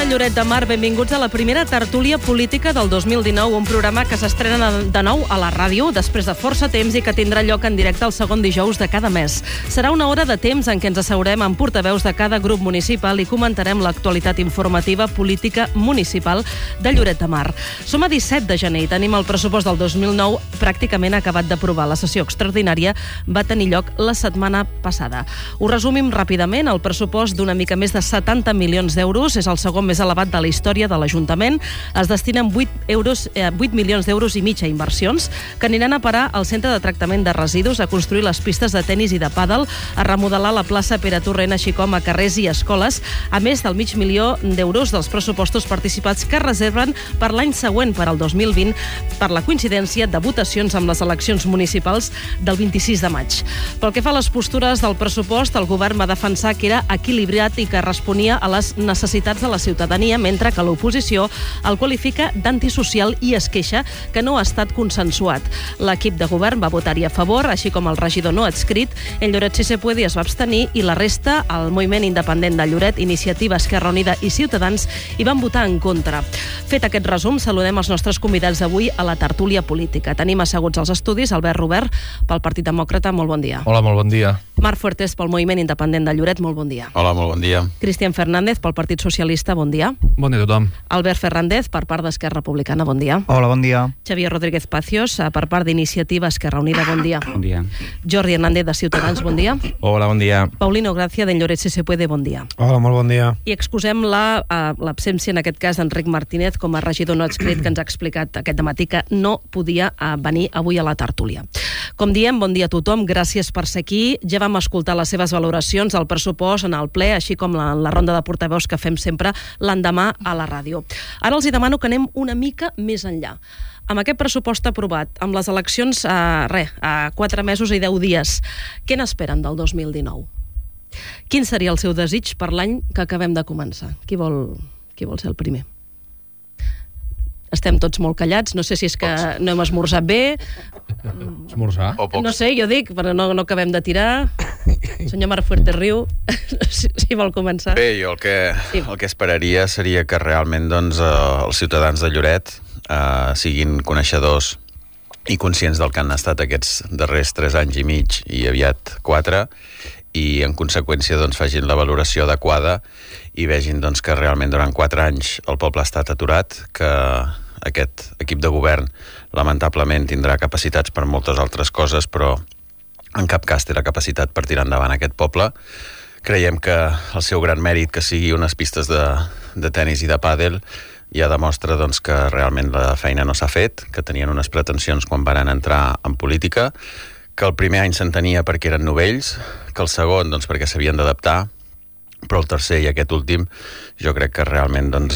de Lloret de Mar, benvinguts a la primera tertúlia política del 2019, un programa que s'estrena de nou a la ràdio després de força temps i que tindrà lloc en directe el segon dijous de cada mes. Serà una hora de temps en què ens asseurem amb portaveus de cada grup municipal i comentarem l'actualitat informativa política municipal de Lloret de Mar. Som a 17 de gener i tenim el pressupost del 2009 pràcticament acabat d'aprovar. La sessió extraordinària va tenir lloc la setmana passada. Ho resumim ràpidament. El pressupost d'una mica més de 70 milions d'euros és el segon més elevat de la història de l'Ajuntament. Es destinen 8 milions d'euros i mig a inversions que aniran a parar al centre de tractament de residus, a construir les pistes de tenis i de pàdel, a remodelar la plaça Pere Torrent, així com a carrers i escoles, a més del mig milió d'euros dels pressupostos participats que es reserven per l'any següent, per al 2020, per la coincidència de votacions amb les eleccions municipals del 26 de maig. Pel que fa a les postures del pressupost, el govern va defensar que era equilibrat i que responia a les necessitats de la ciutadania, mentre que l'oposició el qualifica d'antisocial i es queixa que no ha estat consensuat. L'equip de govern va votar-hi a favor, així com el regidor no adscrit. En Lloret Si Se Puede es va abstenir i la resta, el Moviment Independent de Lloret, Iniciativa, Esquerra Unida i Ciutadans, hi van votar en contra. Fet aquest resum, saludem els nostres convidats d'avui a la tertúlia política. Tenim asseguts als estudis Albert Robert, pel Partit Demòcrata, molt bon dia. Hola, molt bon dia. Marc Fuertes, pel Moviment Independent de Lloret, molt bon dia. Hola, molt bon dia. Cristian Fernández, pel Partit Socialista, bon dia. Bon dia a tothom. Albert Fernández, per part d'Esquerra Republicana, bon dia. Hola, bon dia. Xavier Rodríguez Pacios, per part d'Iniciativa, Esquerra Unida, bon dia. Bon dia. Jordi Hernández, de Ciutadans, bon dia. Hola, bon dia. Paulino Gracia, d'en Lloret Si Se Puede, bon dia. Hola, molt bon dia. I excusem l'absència, en aquest cas, d'Enric Martínez, com a regidor no adscrit, que ens ha explicat aquest dematí que no podia venir avui a la tertúlia. Com diem, bon dia a tothom, gràcies per ser aquí. Ja vam escoltar les seves valoracions del pressupost en el ple, així com la ronda de portaveus que fem sempre l'endemà a la ràdio. Ara els demano que anem una mica més enllà. Amb aquest pressupost aprovat, amb les eleccions a 4 mesos i 10 dies, què n'esperen del 2019? Quin seria el seu desig per l'any que acabem de començar? Qui vol ser el primer? Estem tots molt callats, no sé si és que no hem esmorzat bé. Esmorzar? No sé, jo dic, però no acabem de tirar. Senyor Marc Fuertes riu, si vol començar. Bé, jo el que esperaria seria que realment doncs, els ciutadans de Lloret siguin coneixedors i conscients del que han estat aquests darrers 3 anys i mig i aviat 4, i en conseqüència doncs, facin la valoració adequada i vegin doncs, que realment durant 4 anys el poble ha estat aturat, que aquest equip de govern lamentablement tindrà capacitats per moltes altres coses, però en cap cas té la capacitat per tirar endavant aquest poble. Creiem que el seu gran mèrit, que sigui unes pistes de tenis i de pàdel, ja demostra doncs, que realment la feina no s'ha fet, que tenien unes pretensions quan van entrar en política, que el primer any s'entenia perquè eren novells, que el segon doncs, perquè s'havien d'adaptar, però el tercer i aquest últim jo crec que realment doncs,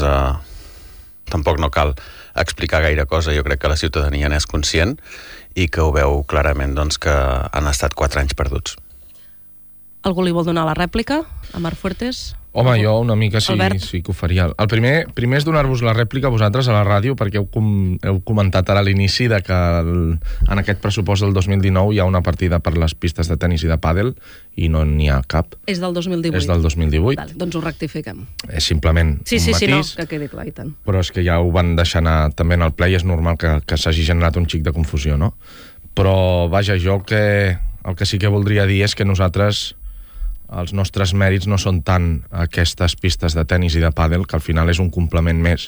tampoc no cal explicar gaire cosa. Jo crec que la ciutadania n'és conscient i que ho veu clarament doncs, que han estat 4 anys perduts. Algú li vol donar la rèplica a Marc Fuertes? Home, jo una mica sí que ho faria. El primer és donar-vos la rèplica a vosaltres a la ràdio, perquè heu comentat ara a l'inici de que en aquest pressupost del 2019 hi ha una partida per les pistes de tenis i de pàdel i no n'hi ha cap. És del 2018? És del 2018. Vale, doncs ho rectifiquem. És simplement un matís. Sí, no, que quedi clar, i tant. Però és que ja ho van deixar anar també en el ple i és normal que s'hagi generat un xic de confusió, no? Però, vaja, jo el que sí que voldria dir és que nosaltres, els nostres mèrits no són tant aquestes pistes de tenis i de pàdel, que al final és un complement més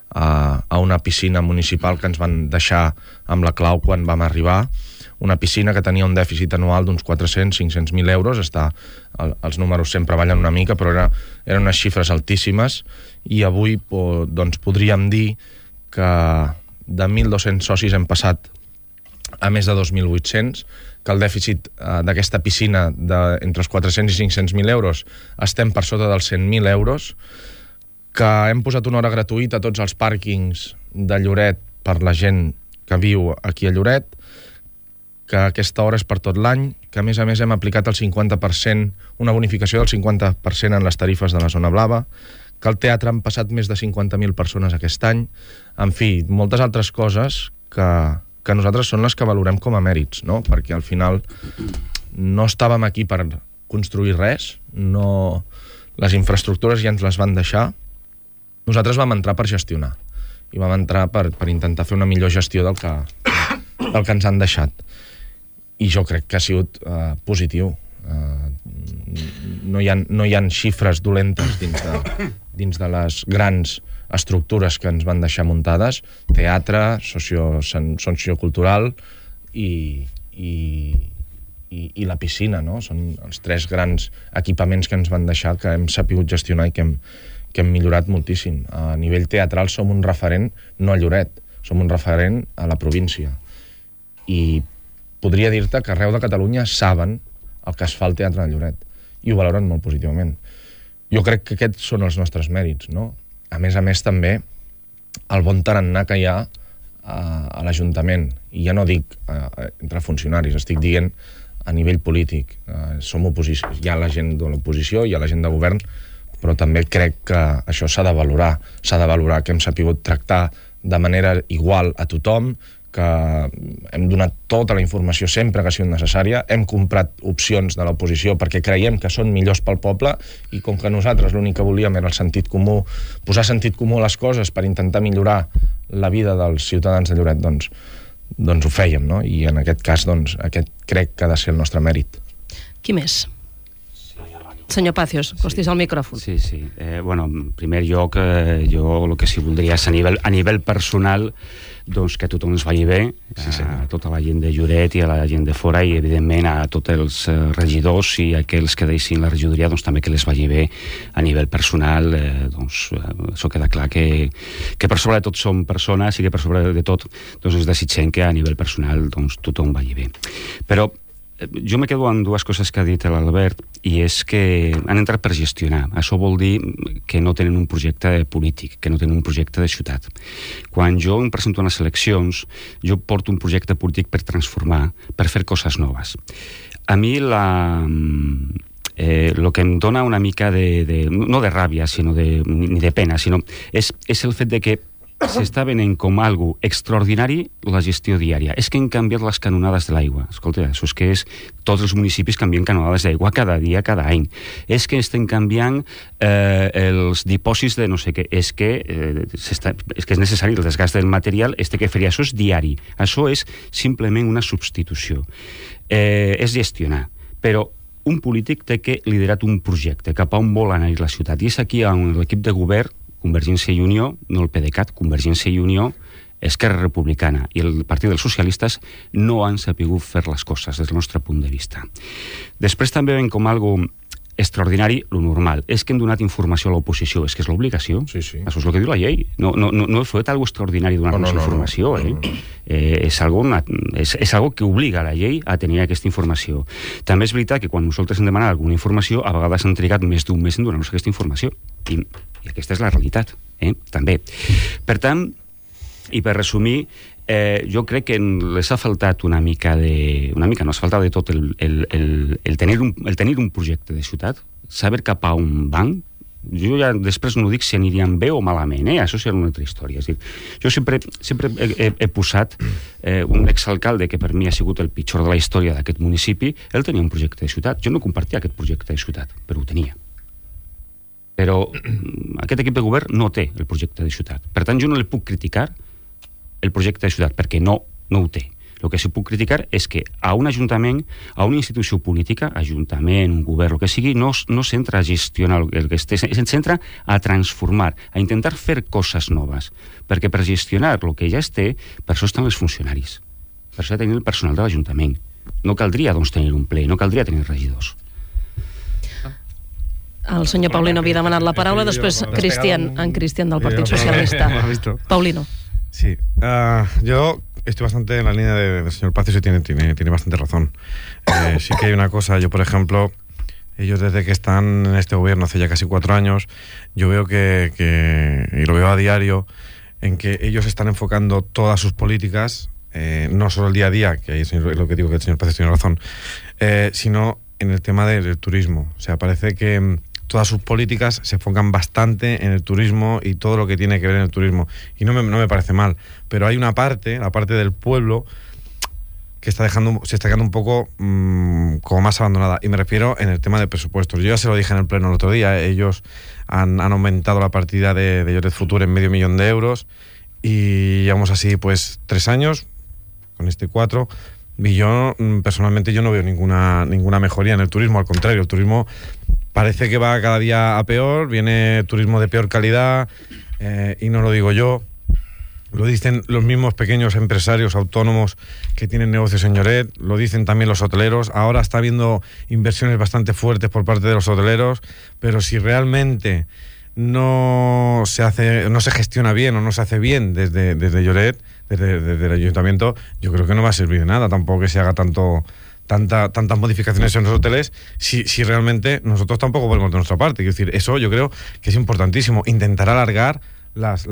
a una piscina municipal que ens van deixar amb la clau quan vam arribar, una piscina que tenia un dèficit anual d'uns 400-500.000 euros, els números sempre ballen una mica, però eren unes xifres altíssimes, i avui doncs, podríem dir que de 1.200 socis hem passat a més de 2.800, que el dèficit d'aquesta piscina entre els 400 i 500.000 euros estem per sota dels 100.000 euros, que hem posat una hora gratuïta a tots els pàrquings de Lloret per la gent que viu aquí a Lloret, que aquesta hora és per tot l'any, que a més hem aplicat el 50%, una bonificació del 50% en les tarifes de la zona blava, que al teatre han passat més de 50.000 persones aquest any, en fi, moltes altres coses que nosaltres són les que valorem com a mèrits, no? Perquè al final no estàvem aquí per construir res, les infraestructures ja ens les van deixar, Nosaltres vam entrar per gestionar i vam entrar per intentar fer una millor gestió del que ens han deixat, i jo crec que ha sigut positiu. No hi ha xifres dolentes dins de les grans estructures que ens van deixar muntades: teatre, sociocultural i la piscina, no? Són els 3 grans equipaments que ens van deixar, que hem sapigut gestionar i que hem millorat moltíssim. A nivell teatral som un referent, no a Lloret, som un referent a la província. I podria dir-te que arreu de Catalunya saben el que es fa al teatre de Lloret i ho valoren molt positivament. Jo crec que aquests són els nostres mèrits, no? A més, també el bon tarannà que hi ha a l'Ajuntament, i ja no dic entre funcionaris, estic dient a nivell polític. Som oposició, hi ha la gent de l'oposició, hi ha la gent de govern, però també crec que això s'ha de valorar, que hem sapigut tractar de manera igual a tothom, que hem donat tota la informació sempre que ha sigut necessària, hem comprat opcions de l'oposició perquè creiem que són millors pel poble, i com que nosaltres l'únic que volíem era el sentit comú, posar sentit comú a les coses per intentar millorar la vida dels ciutadans de Lloret, doncs ho fèiem, no? I en aquest cas, aquest crec que ha de ser el nostre mèrit. Qui més? Senyor Pacios, costis al micròfon. Sí. Bueno, en primer lloc, jo el que sí voldria és a nivell personal, doncs que tothom ens vagi bé, a tota la gent de Lloret i a la gent de fora, i evidentment a tots els regidors i aquells que deixin la regidoria, doncs també que les vagi bé a nivell personal. Doncs això queda clar que per sobre de tot som persones, i que per sobre de tot doncs ens desitgem que a nivell personal doncs tothom vagi bé. Però jo me quedo amb 2 coses que ha dit l'Albert, i és que han entrat per gestionar. Això vol dir que no tenen un projecte polític, que no tenen un projecte de ciutat. Quan jo em presento a les eleccions, jo porto un projecte polític per transformar, per fer coses noves. A mi el que em dona una mica no de ràbia, ni de pena, sinó és el fet de que s'està venent com algo extraordinari la gestió diària. És que han canviat les canonades de l'aigua. Escolta, això és que tots els municipis canvien canonades d'aigua cada dia, cada any. És que estem canviant els dipòsits de no sé què. És que és necessari el desgast del material, que faria. Això és diari. Això és simplement una substitució. És gestionar. Però un polític té que liderar un projecte cap a on vol anar la ciutat. I és aquí on l'equip de govern, Convergència i Unió, no el PDeCAT, Convergència i Unió, Esquerra Republicana i el Partit dels Socialistes no han sapigut fer les coses des del nostre punt de vista. Després també ven com algo extraordinari, lo normal. És que hem donat informació a l'oposició, és que és l'obligació. Sí. Això és el que diu la llei. No he fet algo extraordinari donar-nos informació. És algo que obliga la llei a tenir aquesta informació. També és veritat que quan nosaltres hem demanat alguna informació, a vegades han trigat més d'un mes en donar-nos aquesta informació. I aquesta és la realitat, també. Per tant, i per resumir, jo crec que les ha faltat no ha faltat de tot el tenir un projecte de ciutat, saber cap a on van. Jo ja després no dic si anirien bé o malament, això serà una altra història. És dir, jo sempre he posat un exalcalde que per mi ha sigut el pitjor de la història d'aquest municipi. Ell tenia un projecte de ciutat. Jo no compartia aquest projecte de ciutat, però ho tenia. Però aquest equip de govern no té el projecte de ciutat. Per tant, jo no li puc criticar el projecte de ciutat, perquè no ho té. El que sí puc criticar és que a un ajuntament, a una institució política, ajuntament, un govern, el que sigui, no s'entra a gestionar el que s'entra a transformar, a intentar fer coses noves. Perquè per gestionar el que ja es té, per això estan els funcionaris. Per això tenir el personal de l'Ajuntament. No caldria, doncs, tenir un ple, no caldria tenir regidors. El senyor Paulino havia demanat la paraula, després Cristian del Partit Socialista. Paulino. Sí, yo estoy bastante en la línea del señor Pacios y tiene bastante razón. Sí que hay una cosa, yo por ejemplo, ellos desde que están en este gobierno hace ya casi 4 años, yo veo y lo veo a diario, en que ellos están enfocando todas sus políticas, no solo el día a día, que es lo que digo que el señor Pacios tiene razón, sino en el tema del turismo. O sea, parece que todas sus políticas se enfocan bastante en el turismo y todo lo que tiene que ver en el turismo. Y no me parece mal. Pero hay una parte, la parte del pueblo, que se está quedando un poco como más abandonada. Y me refiero en el tema de presupuestos. Yo ya se lo dije en el pleno el otro día, ellos han aumentado la partida de Lloret Futur en 500.000 euros y llevamos así pues 3 años, con este 4, y yo personalmente no veo ninguna mejoría en el turismo. Al contrario, el turismo parece que va cada día a peor, viene turismo de peor calidad, y no lo digo yo, lo dicen los mismos pequeños empresarios autónomos que tienen negocios en Lloret, lo dicen también los hoteleros. Ahora está habiendo inversiones bastante fuertes por parte de los hoteleros, pero si realmente no se gestiona bien o no se hace bien desde Lloret, desde el ayuntamiento, yo creo que no va a servir de nada tampoco que se haga tantas modificaciones en los hoteles si realmente nosotros tampoco ponemos de nuestra parte. Es decir, eso yo creo que es importantísimo. Intentar alargar las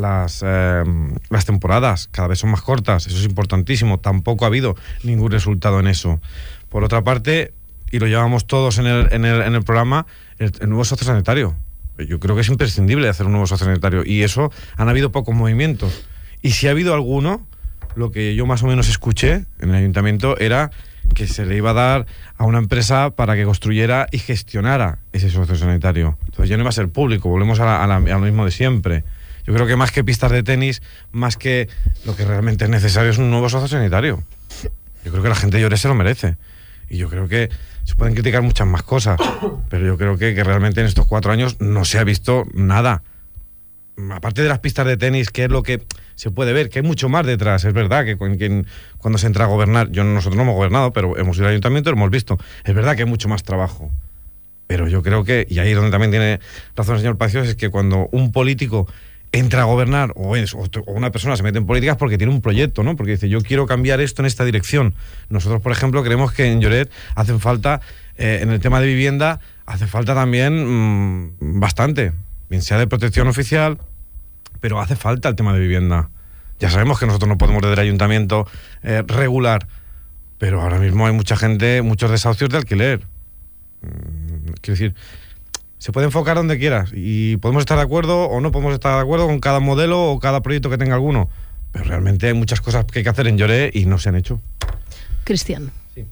temporadas, cada vez son más cortas, eso es importantísimo. Tampoco ha habido ningún resultado en eso. Por otra parte, y lo llevamos todos en el programa, el nuevo sociosanitario. Yo creo que es imprescindible hacer un nuevo sociosanitario, y eso han habido pocos movimientos. Y si ha habido alguno, lo que yo más o menos escuché en el ayuntamiento era que se le iba a dar a una empresa para que construyera y gestionara ese sociosanitario. Entonces ya no iba a ser público, volvemos a lo mismo de siempre. Yo creo que más que pistas de tenis, más que lo que realmente es necesario es un nuevo sociosanitario. Yo creo que la gente de Lloret se lo merece. Y yo creo que se pueden criticar muchas más cosas, pero yo creo que realmente en estos 4 años no se ha visto nada. Aparte de las pistas de tenis, que es lo que se puede ver, que hay mucho más detrás. Es verdad que cuando se entra a gobernar, nosotros no hemos gobernado, pero hemos ido al ayuntamiento y lo hemos visto. Es verdad que hay mucho más trabajo. Pero yo creo que, y ahí es donde también tiene razón el señor Palacios, es que cuando un político entra a gobernar o una persona se mete en políticas porque tiene un proyecto, ¿no? Porque dice, yo quiero cambiar esto en esta dirección. Nosotros, por ejemplo, creemos que en Lloret hacen falta, en el tema de vivienda, hace falta también bastante, bien sea de protección oficial, pero hace falta el tema de vivienda. Ya sabemos que nosotros no podemos desde el ayuntamiento regular, pero ahora mismo hay mucha gente, muchos desahucios de alquiler. Quiero decir, se puede enfocar donde quieras y podemos estar de acuerdo o no podemos estar de acuerdo con cada modelo o cada proyecto que tenga alguno, pero realmente hay muchas cosas que hay que hacer en Lloret y no se han hecho. Cristian. Sí.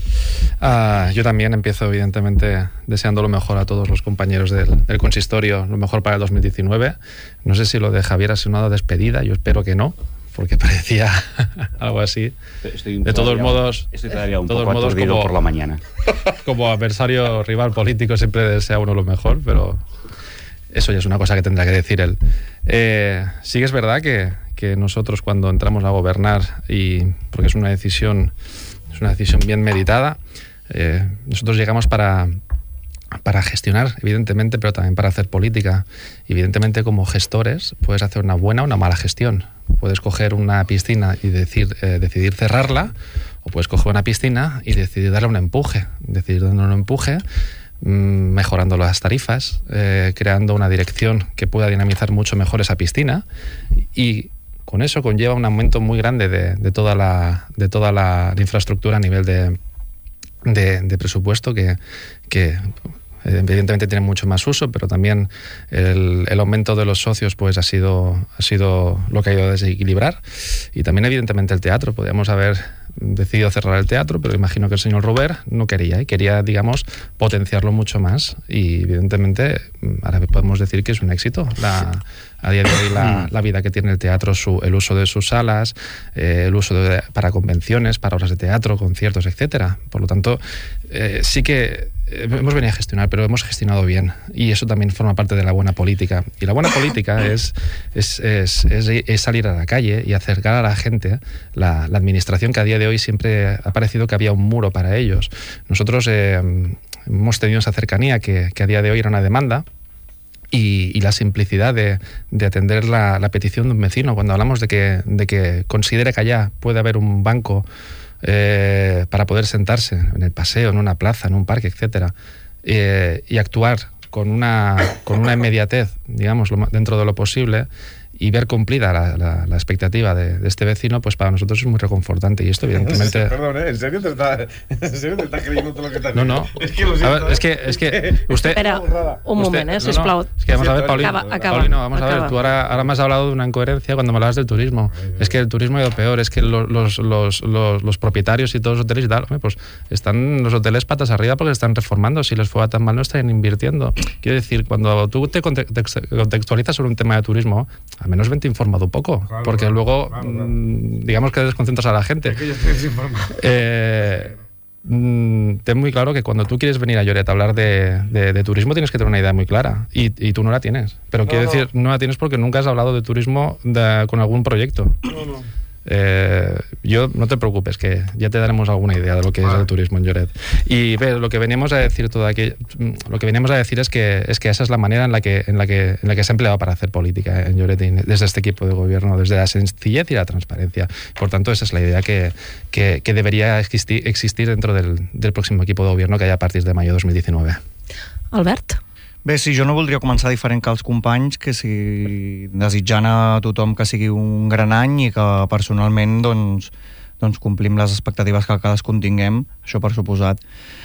Yo también empiezo evidentemente deseando lo mejor a todos los compañeros del consistorio, lo mejor para el 2019. No sé si lo de Javier ha sido una despedida, yo espero que no, porque parecía algo así. De todos modos, estoy todavía un poco aturdido como, por la mañana. Como adversario rival político siempre desea uno lo mejor, pero eso ya es una cosa que tendrá que decir él. Sí que es verdad que nosotros cuando entramos a gobernar, y porque es una decisión bien meditada, nosotros llegamos para gestionar, evidentemente, pero también para hacer política. Evidentemente, como gestores, puedes hacer una buena o una mala gestión. Puedes coger una piscina y decidir cerrarla, o puedes coger una piscina y decidir darle un empuje. Decidir darle un empuje, mejorando las tarifas, creando una dirección que pueda dinamizar mucho mejor esa piscina, y con eso conlleva un aumento muy grande de toda la infraestructura a nivel de presupuesto que evidentemente tiene mucho más uso, pero también el aumento de los socios pues ha sido lo que ha ido a desequilibrar. Y también evidentemente el teatro. Podríamos haber decidido cerrar el teatro, pero imagino que el señor Robert no quería, y quería, digamos, potenciarlo mucho más, y evidentemente ahora podemos decir que es un éxito a día de hoy la vida que tiene el teatro, el uso de sus salas, el uso para convenciones, para obras de teatro, conciertos, etcétera. Por lo tanto, sí que hemos venido a gestionar, pero hemos gestionado bien, y eso también forma parte de la buena política. Y la buena política es salir a la calle y acercar a la gente la administración, que a día de hoy siempre ha parecido que había un muro para ellos. Nosotros hemos tenido esa cercanía que a día de hoy era una demanda, y la simplicidad de atender la petición de un vecino. Cuando hablamos de que considere que allá puede haber un banco para poder sentarse en el paseo, en una plaza, en un parque, etcétera, y actuar con una inmediatez, digamos, dentro de lo posible, y ver cumplida la expectativa de este vecino, pues para nosotros es muy reconfortante. Y esto, evidentemente... Perdón, ¿en serio te está creyendo todo lo que te has dicho? No. Es que lo siento. A ver, es que usted... Espera, un moment, sisplau. Es que vamos a ver, Paulino. Paulino, vamos a ver, tú ahora me has hablado de una incoherencia cuando me hablabas del turismo. Es que el turismo ha ido peor, es que los propietarios y todos los hoteles y tal, pues están los hoteles patas arriba porque se están reformando. Si les fuera tan mal, no estarían invirtiendo. Quiero decir, cuando tú te contextualizas sobre un tema de turismo, al menos vente informado un poco, porque luego, digamos que desconcentras a la gente. Es que yo estoy desinformado. Ten muy claro que cuando tú quieres venir a Lloret a hablar de turismo tienes que tener una idea muy clara y tú no la tienes, pero quiero decir, no la tienes porque nunca has hablado de turismo con algún proyecto. Yo no te preocupes, que ya te daremos alguna idea de lo que es el turismo en Lloret. Y lo que veníamos a decir es que esa es la manera en la que se ha empleado para hacer política en Lloret desde este equipo de gobierno, desde la sencillez y la transparencia. Por tanto, esa es la idea que debería existir dentro del próximo equipo de gobierno que haya a partir de mayo de 2019. Albert? Bé, sí, jo no voldria començar diferent que els companys, que si desitjant a tothom que sigui un gran any i que personalment doncs complim les expectatives que cadascun tinguem, això per suposat.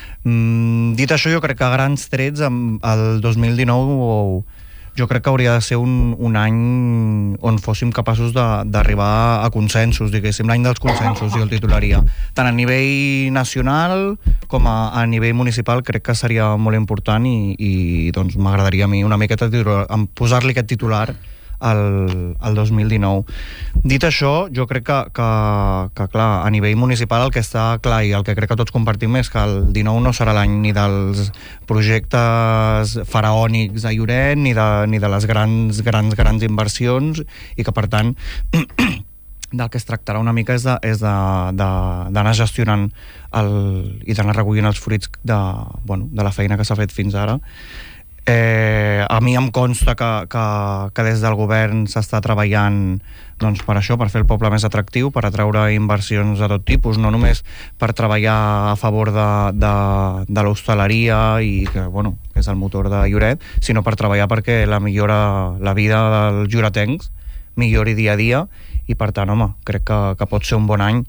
Dit això, jo crec que a grans trets el 2019 jo crec que hauria de ser un any on fóssim capaços d'arribar a consensos, diguéssim, l'any dels consensos, jo el titularia. Tant a nivell nacional com a nivell municipal crec que seria molt important i doncs m'agradaria a mi una miqueta posar-li aquest titular al 2019. Dit això, jo crec que clar, a nivell municipal el que està clar i el que crec que tots compartim és que el 19 no serà l'any ni dels projectes faraònics a Lloret ni de les grans inversions i que per tant del que es tractarà una mica és d'anar gestionant i d'anar recollint els fruits de la feina que s'ha fet fins ara. A mi em consta que des del govern s'està treballant doncs, per això, per fer el poble més atractiu, per atraure inversions de tot tipus, no només per treballar a favor de l'hostaleria i que és el motor de Lloret, sinó per treballar perquè la vida dels lloretencs millori dia a dia i per tant, home, crec que pot ser un bon any.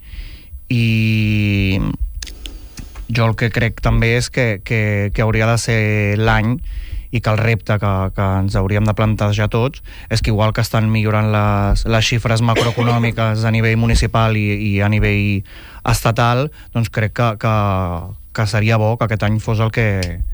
I jo el que crec també és que hauria de ser l'any i que el repte que ens hauríem de plantejar tots és que igual que estan millorant les xifres macroeconòmiques a nivell municipal i a nivell estatal, doncs crec que seria bo que aquest any fos el que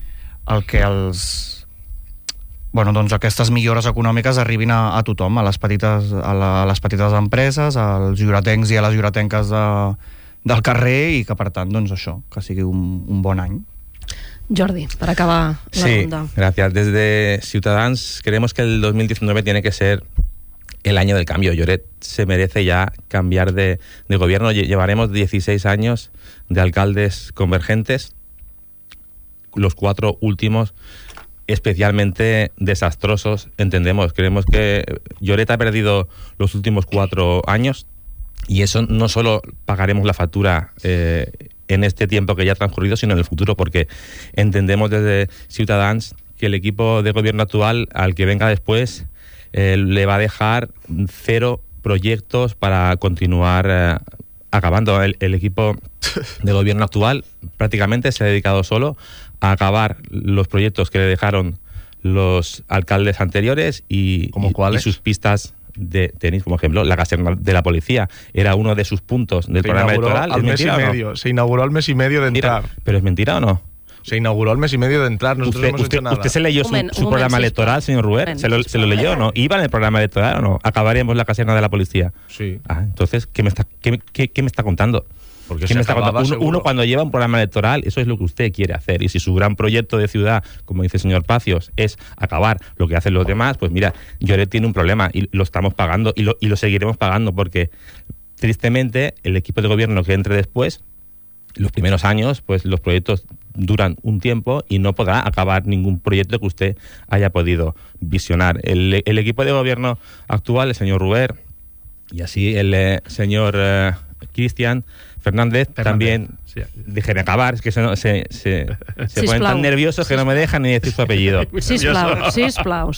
aquestes millores econòmiques arribin a tothom, a les petites empreses, als lloretencs i a les lloretenques del carrer i que per tant, doncs això, que sigui un bon any. Jordi, para acabar la ronda. Sí, gracias. Desde Ciutadans creemos que el 2019 tiene que ser el año del cambio. Lloret se merece ya cambiar de gobierno. Llevaremos 16 años de alcaldes convergentes, los 4 últimos especialmente desastrosos, entendemos. Creemos que Lloret ha perdido los últimos 4 años y eso no solo pagaremos la factura en este tiempo que ya ha transcurrido, sino en el futuro, porque entendemos desde Ciutadans que el equipo de gobierno actual, al que venga después, le va a dejar 0 proyectos para continuar acabando. El equipo de gobierno actual prácticamente se ha dedicado solo a acabar los proyectos que le dejaron los alcaldes anteriores y sus pistas de tenis, como ejemplo, la caserna de la policía era uno de sus puntos del programa electoral. Se inauguró al mes y medio de entrar. ¿Pero es mentira o no? Se inauguró al mes y medio de entrar, nosotros no hemos hecho nada. ¿Usted se leyó su programa electoral, señor Ruber? ¿Se lo leyó o no? ¿Iba en el programa electoral o no? ¿Acabaríamos la caserna de la policía? Sí. Entonces, ¿qué me está contando? Uno cuando lleva un programa electoral, eso es lo que usted quiere hacer. Y si su gran proyecto de ciudad, como dice el señor Pacios, es acabar lo que hacen los demás, pues mira, Lloret tiene un problema y lo estamos pagando y lo seguiremos pagando porque, tristemente, el equipo de gobierno que entre después, los primeros años, pues los proyectos duran un tiempo y no podrá acabar ningún proyecto que usted haya podido visionar. El equipo de gobierno actual, el señor Ruber, y así el señor Cristian Fernández también... Sí. Déjenme acabar, es que se ponen tan nerviosos que no me dejan ni decir su apellido. Sisplau.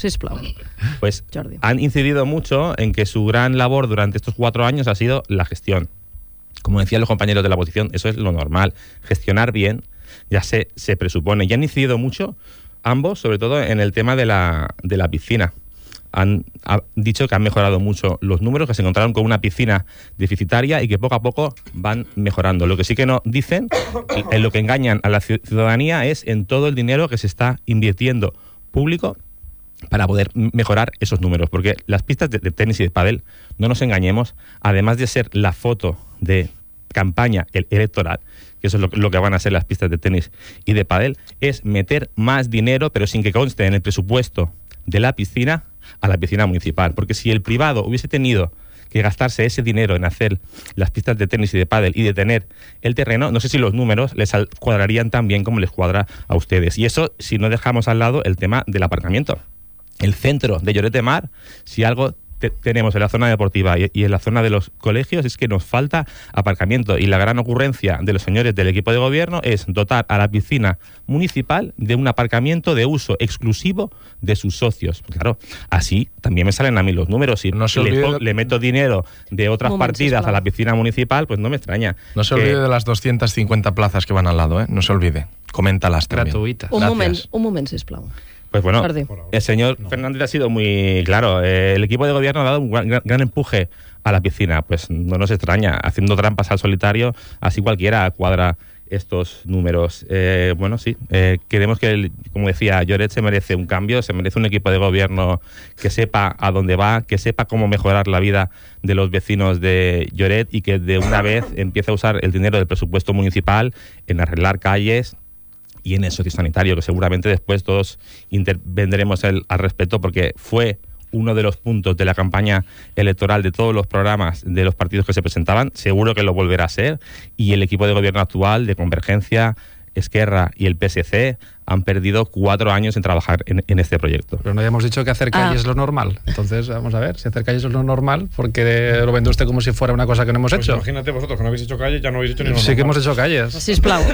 Pues Jordi. han incidido mucho en que su gran labor durante estos 4 años ha sido la gestión. Como decían los compañeros de la oposición, eso es lo normal. Gestionar bien ya se presupone. Y han incidido mucho ambos, sobre todo en el tema de la piscina. Han dicho que han mejorado mucho los números, que se encontraron con una piscina deficitaria y que poco a poco van mejorando. Lo que sí que no dicen, en lo que engañan a la ciudadanía, es en todo el dinero que se está invirtiendo público para poder mejorar esos números. Porque las pistas de tenis y de pádel, no nos engañemos, además de ser la foto de campaña electoral, que eso es lo que van a ser las pistas de tenis y de pádel, es meter más dinero, pero sin que conste en el presupuesto de la piscina, a la piscina municipal. Porque si el privado hubiese tenido que gastarse ese dinero en hacer las pistas de tenis y de pádel y de tener el terreno, no sé si los números les cuadrarían tan bien como les cuadra a ustedes. Y eso si no dejamos al lado el tema del aparcamiento. El centro de Lloret de Mar, si algo tenemos en la zona deportiva y en la zona de los colegios, es que nos falta aparcamiento, y la gran ocurrencia de los señores del equipo de gobierno es dotar a la piscina municipal de un aparcamiento de uso exclusivo de sus socios. Claro, así también me salen a mí los números. Si no le meto dinero de otras partidas a la piscina municipal, pues no me extraña. No se olvide de las 250 plazas que van al lado, ¿eh? No se olvide. Coméntalas también. Gratuitas. Un moment, sisplau. Pues bueno, Jordi. el señor Fernández ha sido muy claro. El equipo de gobierno ha dado un gran empuje a la piscina. Pues no nos extraña. Haciendo trampas al solitario, así cualquiera cuadra estos números. Bueno, sí, queremos que, como decía, Lloret se merece un cambio, se merece un equipo de gobierno que sepa a dónde va, que sepa cómo mejorar la vida de los vecinos de Lloret y que de una vez empiece a usar el dinero del presupuesto municipal en arreglar calles y en el sociosanitario, que seguramente después todos intervendremos al respecto, porque fue uno de los puntos de la campaña electoral de todos los programas de los partidos que se presentaban. Seguro que lo volverá a ser, y el equipo de gobierno actual de Convergencia, Esquerra y el PSC han perdido 4 años en trabajar en este proyecto. Pero no habíamos dicho que hacer calle es lo normal. Entonces, vamos a ver, si hacer calle es lo normal, porque lo vende usted como si fuera una cosa que no hemos hecho. Imagínate vosotros que no habéis hecho calle, ya no habéis hecho ni Sí que hemos hecho calles. Sisplau.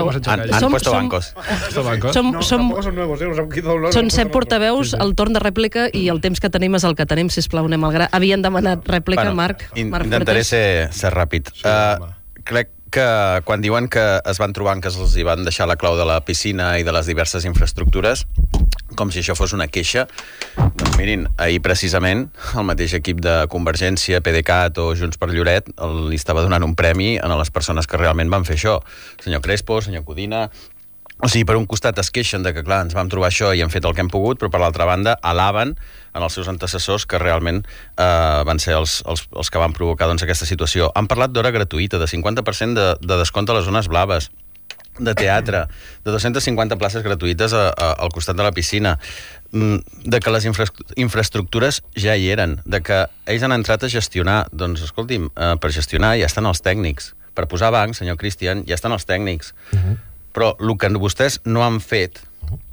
Han puesto bancos. Son nuevos, nos han quitado los... Són 7 portaveus, el torn de rèplica i el temps que tenim és el que tenim. Sisplau, anem al gra. Havien demanat rèplica, Marc. Intentaré ser ràpid. Crec que quan diuen que es van trobant que els hi van deixar la clau de la piscina i de les diverses infraestructures, com si això fos una queixa, doncs mirin, ahir precisament el mateix equip de Convergència, PDeCAT o Junts per Lloret li estava donant un premi a les persones que realment van fer això. Senyor Crespo, senyor Codina... O sigui, per un costat es queixen de que, clar, ens vam trobar això i hem fet el que hem pogut, però per l'altra banda alaben en els seus antecessors que realment van ser els que van provocar doncs, aquesta situació. Han parlat d'hora gratuïta, de 50% de descompte a les zones blaves, de teatre, de 250 places gratuïtes al costat de la piscina, de que les infraestructures ja hi eren, de que ells han entrat a gestionar. Doncs, escolti'm, per gestionar ja estan els tècnics. Per posar bancs, senyor Cristian, ja estan els tècnics. Però el que vostès no han fet,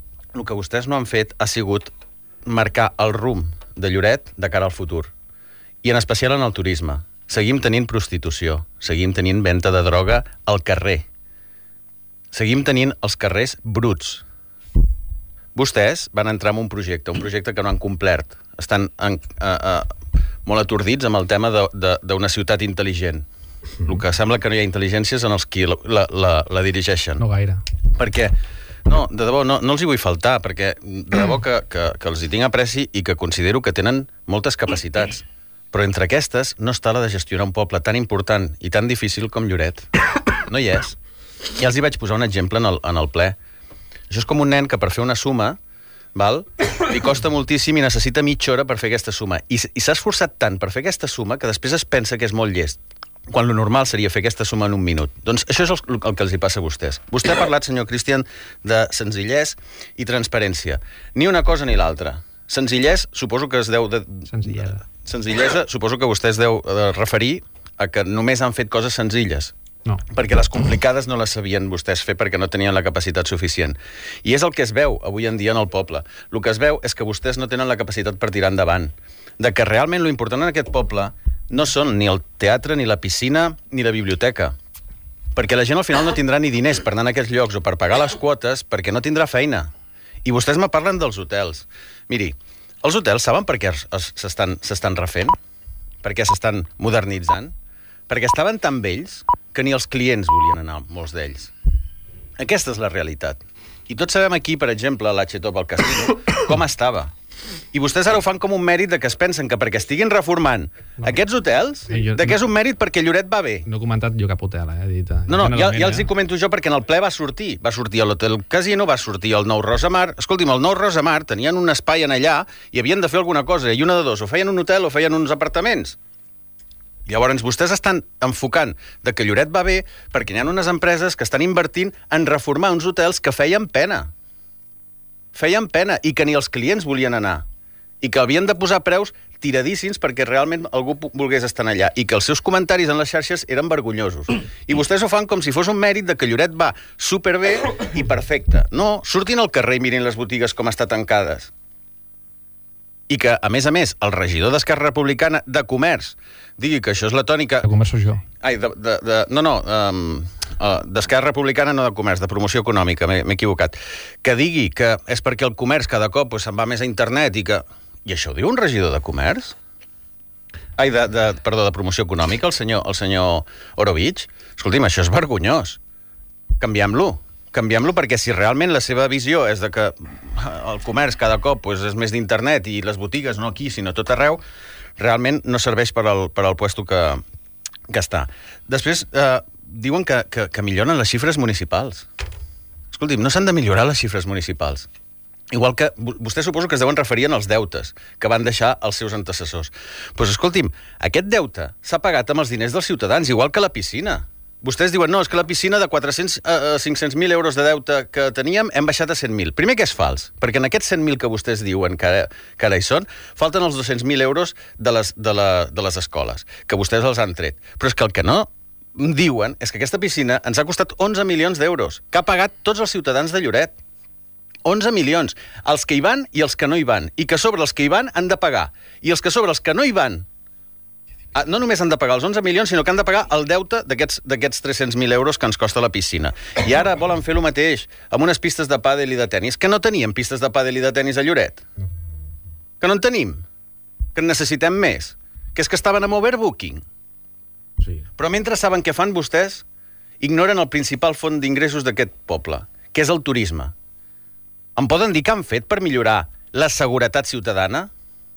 ha sigut marcar el rumb de Lloret de cara al futur. I en especial en el turisme. Seguim tenint prostitució, seguim tenint venda de droga al carrer. Seguim tenint els carrers bruts. Vostès van entrar en un projecte que no han complert. Estan molt atordits amb el tema d'una ciutat intel·ligent. El que sembla que no hi ha intel·ligències en els qui la dirigeixen. No gaire. Perquè, no, de debò, no els hi vull faltar, perquè de debò que els hi tinc apreci i que considero que tenen moltes capacitats. Però entre aquestes no està la de gestionar un poble tan important i tan difícil com Lloret. No hi és. Ja els hi vaig posar un exemple en el ple. Això és com un nen que per fer una suma, li costa moltíssim i necessita mitja hora per fer aquesta suma. I s'ha esforçat tant per fer aquesta suma que després es pensa que és molt llest, quan lo normal seria fer aquesta suma en un minut. Doncs això és el que els hi passa a vostès. Vostè ha parlat, senyor Cristian, de senzillesa i transparència. Ni una cosa ni l'altra. Senzillesa, suposo que es deu... Senzillesa, suposo que vostè es deu referir a que només han fet coses senzilles. No. Perquè les complicades no les sabien vostès fer perquè no tenien la capacitat suficient. I és el que es veu avui en dia en el poble. El que es veu és que vostès no tenen la capacitat per tirar endavant. De que realment l'important en aquest poble no són ni el teatre, ni la piscina, ni la biblioteca. Perquè la gent al final no tindrà ni diners per anar a aquests llocs o per pagar les quotes perquè no tindrà feina. I vostès me parlen dels hotels. Miri, els hotels saben per què s'estan refent? Per què s'estan modernitzant? Perquè estaven tan vells que ni els clients volien anar, molts d'ells. Aquesta és la realitat. I tots sabem aquí, per exemple, a l'H-Top al casino, com estava. I vostès ara ho fan com un mèrit de que es pensen que perquè estiguin reformant aquests hotels, de que és un mèrit perquè Lloret va bé. No he comentat jo cap hotel, dit. No, ja els hi comento jo perquè en el ple va sortir. Va sortir a l'Hotel Casino, va sortir al Nou Rosamar. Escolti'm, al Nou Rosamar tenien un espai en allà i havien de fer alguna cosa, i una de dos, o feien un hotel o feien uns apartaments. Llavors, vostès estan enfocant de que Lloret va bé perquè hi ha unes empreses que estan invertint en reformar uns hotels que feien pena. Feien pena i que ni els clients volien anar. I que havien de posar preus tiradíssims perquè realment algú volgués estar allà. I que els seus comentaris en les xarxes eren vergonyosos. I vostès ho fan com si fos un mèrit de que Lloret va superbé i perfecte. No, surtin al carrer i mirin les botigues com estan tancades. I que, a més, el regidor d'Esquerra Republicana de Comerç digui que això és la tònica... De Comerç sóc jo. Ai, d'Esquerra Republicana, no de Comerç, de Promoció Econòmica, m'he equivocat. Que digui que és perquè el comerç cada cop se'n va més a internet i que... I això ho diu un regidor de Comerç? Ai, de Promoció Econòmica, el senyor Orovich? Escolti'm, això és vergonyós. Canviem-lo perquè si realment la seva visió és de que el comerç cada cop és més d'internet i les botigues no aquí sinó tot arreu, realment no serveix per al puesto que està. Després diuen que milloren les xifres municipals. Escolti'm, no s'han de millorar les xifres municipals. Igual que vostès suposo que es deuen referir als deutes que van deixar els seus antecessors. Doncs escolti'm, aquest deute s'ha pagat amb els diners dels ciutadans, igual que la piscina. Vostès diuen, no, és que la piscina de 400 a 500.000 euros de deute que teníem hem baixat a 100.000. Primer que és fals, perquè en aquests 100.000 que vostès diuen que ara hi són, falten els 200.000 euros de les escoles, que vostès els han tret. Però és que el que no diuen és que aquesta piscina ens ha costat 11 milions d'euros, que ha pagat tots els ciutadans de Lloret. 11 milions, els que hi van i els que no hi van, i que sobre els que hi van han de pagar, i els que sobre els que no hi van no només han de pagar els 11 milions, sinó que han de pagar el deute d'aquests 300.000 euros que ens costa la piscina. I ara volen fer el mateix amb unes pistes de pàdel i de tennis, que no teníem pistes de pàdel i de tennis a Lloret. Que no en tenim. Que en necessitem més. Que és que estaven amb overbooking. Sí. Però mentre saben què fan vostès, ignoren el principal font d'ingressos d'aquest poble, que és el turisme. Em poden dir què han fet per millorar la seguretat ciutadana?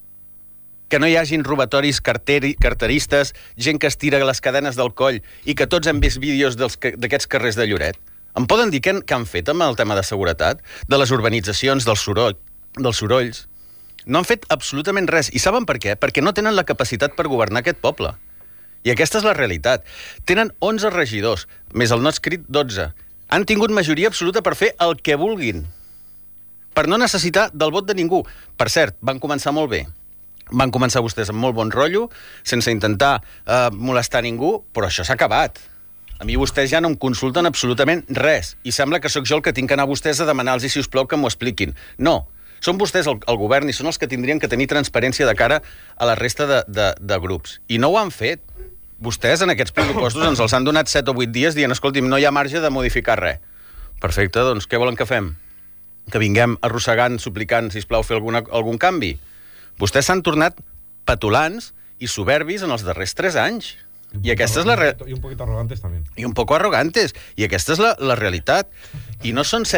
Que no hi hagin robatoris carteristes, gent que es tira les cadenes del coll i que tots hem vist vídeos d'aquests carrers de Lloret. Em poden dir què han fet amb el tema de seguretat? De les urbanitzacions, dels sorolls? No han fet absolutament res. I saben per què? Perquè no tenen la capacitat per governar aquest poble. I aquesta és la realitat. Tenen 11 regidors, més el no escrit 12. Han tingut majoria absoluta per fer el que vulguin. Per no necessitar del vot de ningú. Per cert, van començar molt bé. Van començar vostès amb molt bon rotllo, sense intentar molestar ningú, però això s'ha acabat. A mi vostès ja no em consulten absolutament res, i sembla que sóc jo el que tinc que anar a vostès a demanar-los, si us plau, que m'ho expliquin. No, són vostès el govern i són els que tindrien que tenir transparència de cara a la resta de grups. I no ho han fet. Vostès en aquests pressupostos ens els han donat 7 o 8 dies dient, escolti'm, no hi ha marge de modificar res. Perfecte, doncs què volen que fem? Que vinguem arrossegant, suplicant, sisplau, fer algun canvi? Vostès s'han tornat petulants i soberbis en els darrers 3 anys. I aquesta és la I un poquito arrogantes también. I un poco arrogantes. I aquesta és la realitat. I no són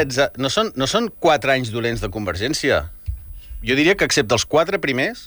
4 anys dolents de Convergència. Jo diria que excepte els 4 primers,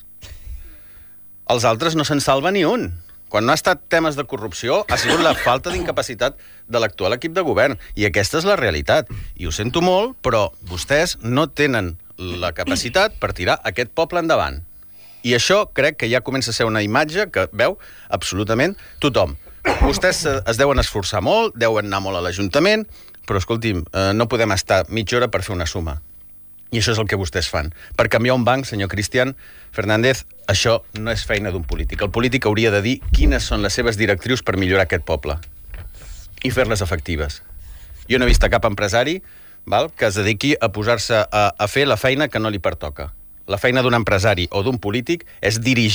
els altres no se'n salva ni un. Quan no ha estat temes de corrupció, ha sigut la falta d'incapacitat de l'actual equip de govern. I aquesta és la realitat. I ho sento molt, però vostès no tenen la capacitat per tirar aquest poble endavant. I això crec que ja comença a ser una imatge que veu absolutament tothom. Vostès es deuen esforçar molt, deuen anar molt a l'Ajuntament, però, escolti'm, no podem estar mitja hora per fer una suma. I això és el que vostès fan. Per canviar un banc, senyor Cristian Fernández, això no és feina d'un polític. El polític hauria de dir quines són les seves directrius per millorar aquest poble i fer-les efectives. Jo no he vist cap empresari que es dediqui a posar-se a fer la feina que no li pertoca. La feina d'un empresari o d'un polític és dirigir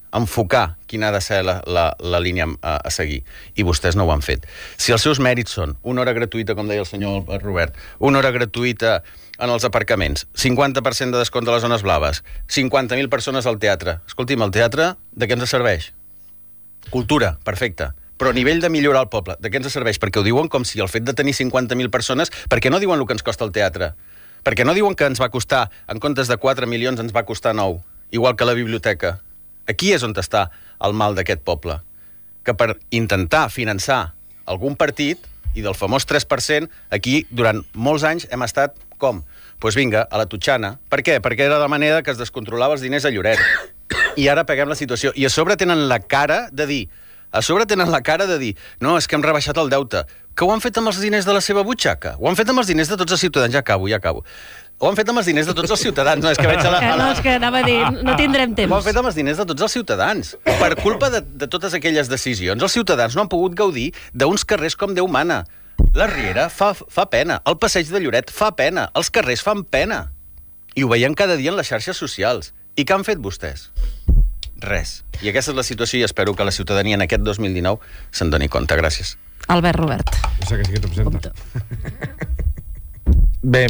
enfocar quina ha de ser la línia a seguir. I vostès no ho han fet. Si els seus mèrits són una hora gratuïta, com deia el senyor Robert, una hora gratuïta en els aparcaments, 50% de descompte a les zones blaves, 50.000 persones al teatre. Escolti'm, el teatre de què ens serveix? Cultura, perfecte. Però a nivell de millorar el poble, de què ens serveix? Perquè ho diuen com si el fet de tenir 50.000 persones... Per què no diuen el que ens costa el teatre? Per què no diuen que ens va costar, en comptes de 4 milions, ens va costar 9? Igual que la biblioteca. Aquí és on està el mal d'aquest poble. Que per intentar finançar algun partit, i del famós 3%, aquí, durant molts anys, hem estat com? Doncs vinga, a la tutxana. Per què? Perquè era la manera que es descontrolava els diners a Lloret. I ara peguem la situació. I a sobre tenen la cara de dir... no, és que hem rebaixat el deute. Que ho han fet amb els diners de la seva butxaca? Ho han fet amb els diners de tots els ciutadans? Ja acabo. Ho han fet amb els diners de tots els ciutadans. No, és que veig a la... No, és que anava a dir, no tindrem temps. Ho han fet amb els diners de tots els ciutadans. Per culpa de totes aquelles decisions, els ciutadans no han pogut gaudir d'uns carrers com Déu mana. La Riera fa pena. El passeig de Lloret fa pena. Els carrers fan pena. I ho veiem cada dia en les xarxes socials. I què han fet vostès? Res. I aquesta és la situació i espero que la ciutadania en aquest 2019 se'n doni compte. Gràcies. Albert Robert. O sea que sí que te presenta. Bé,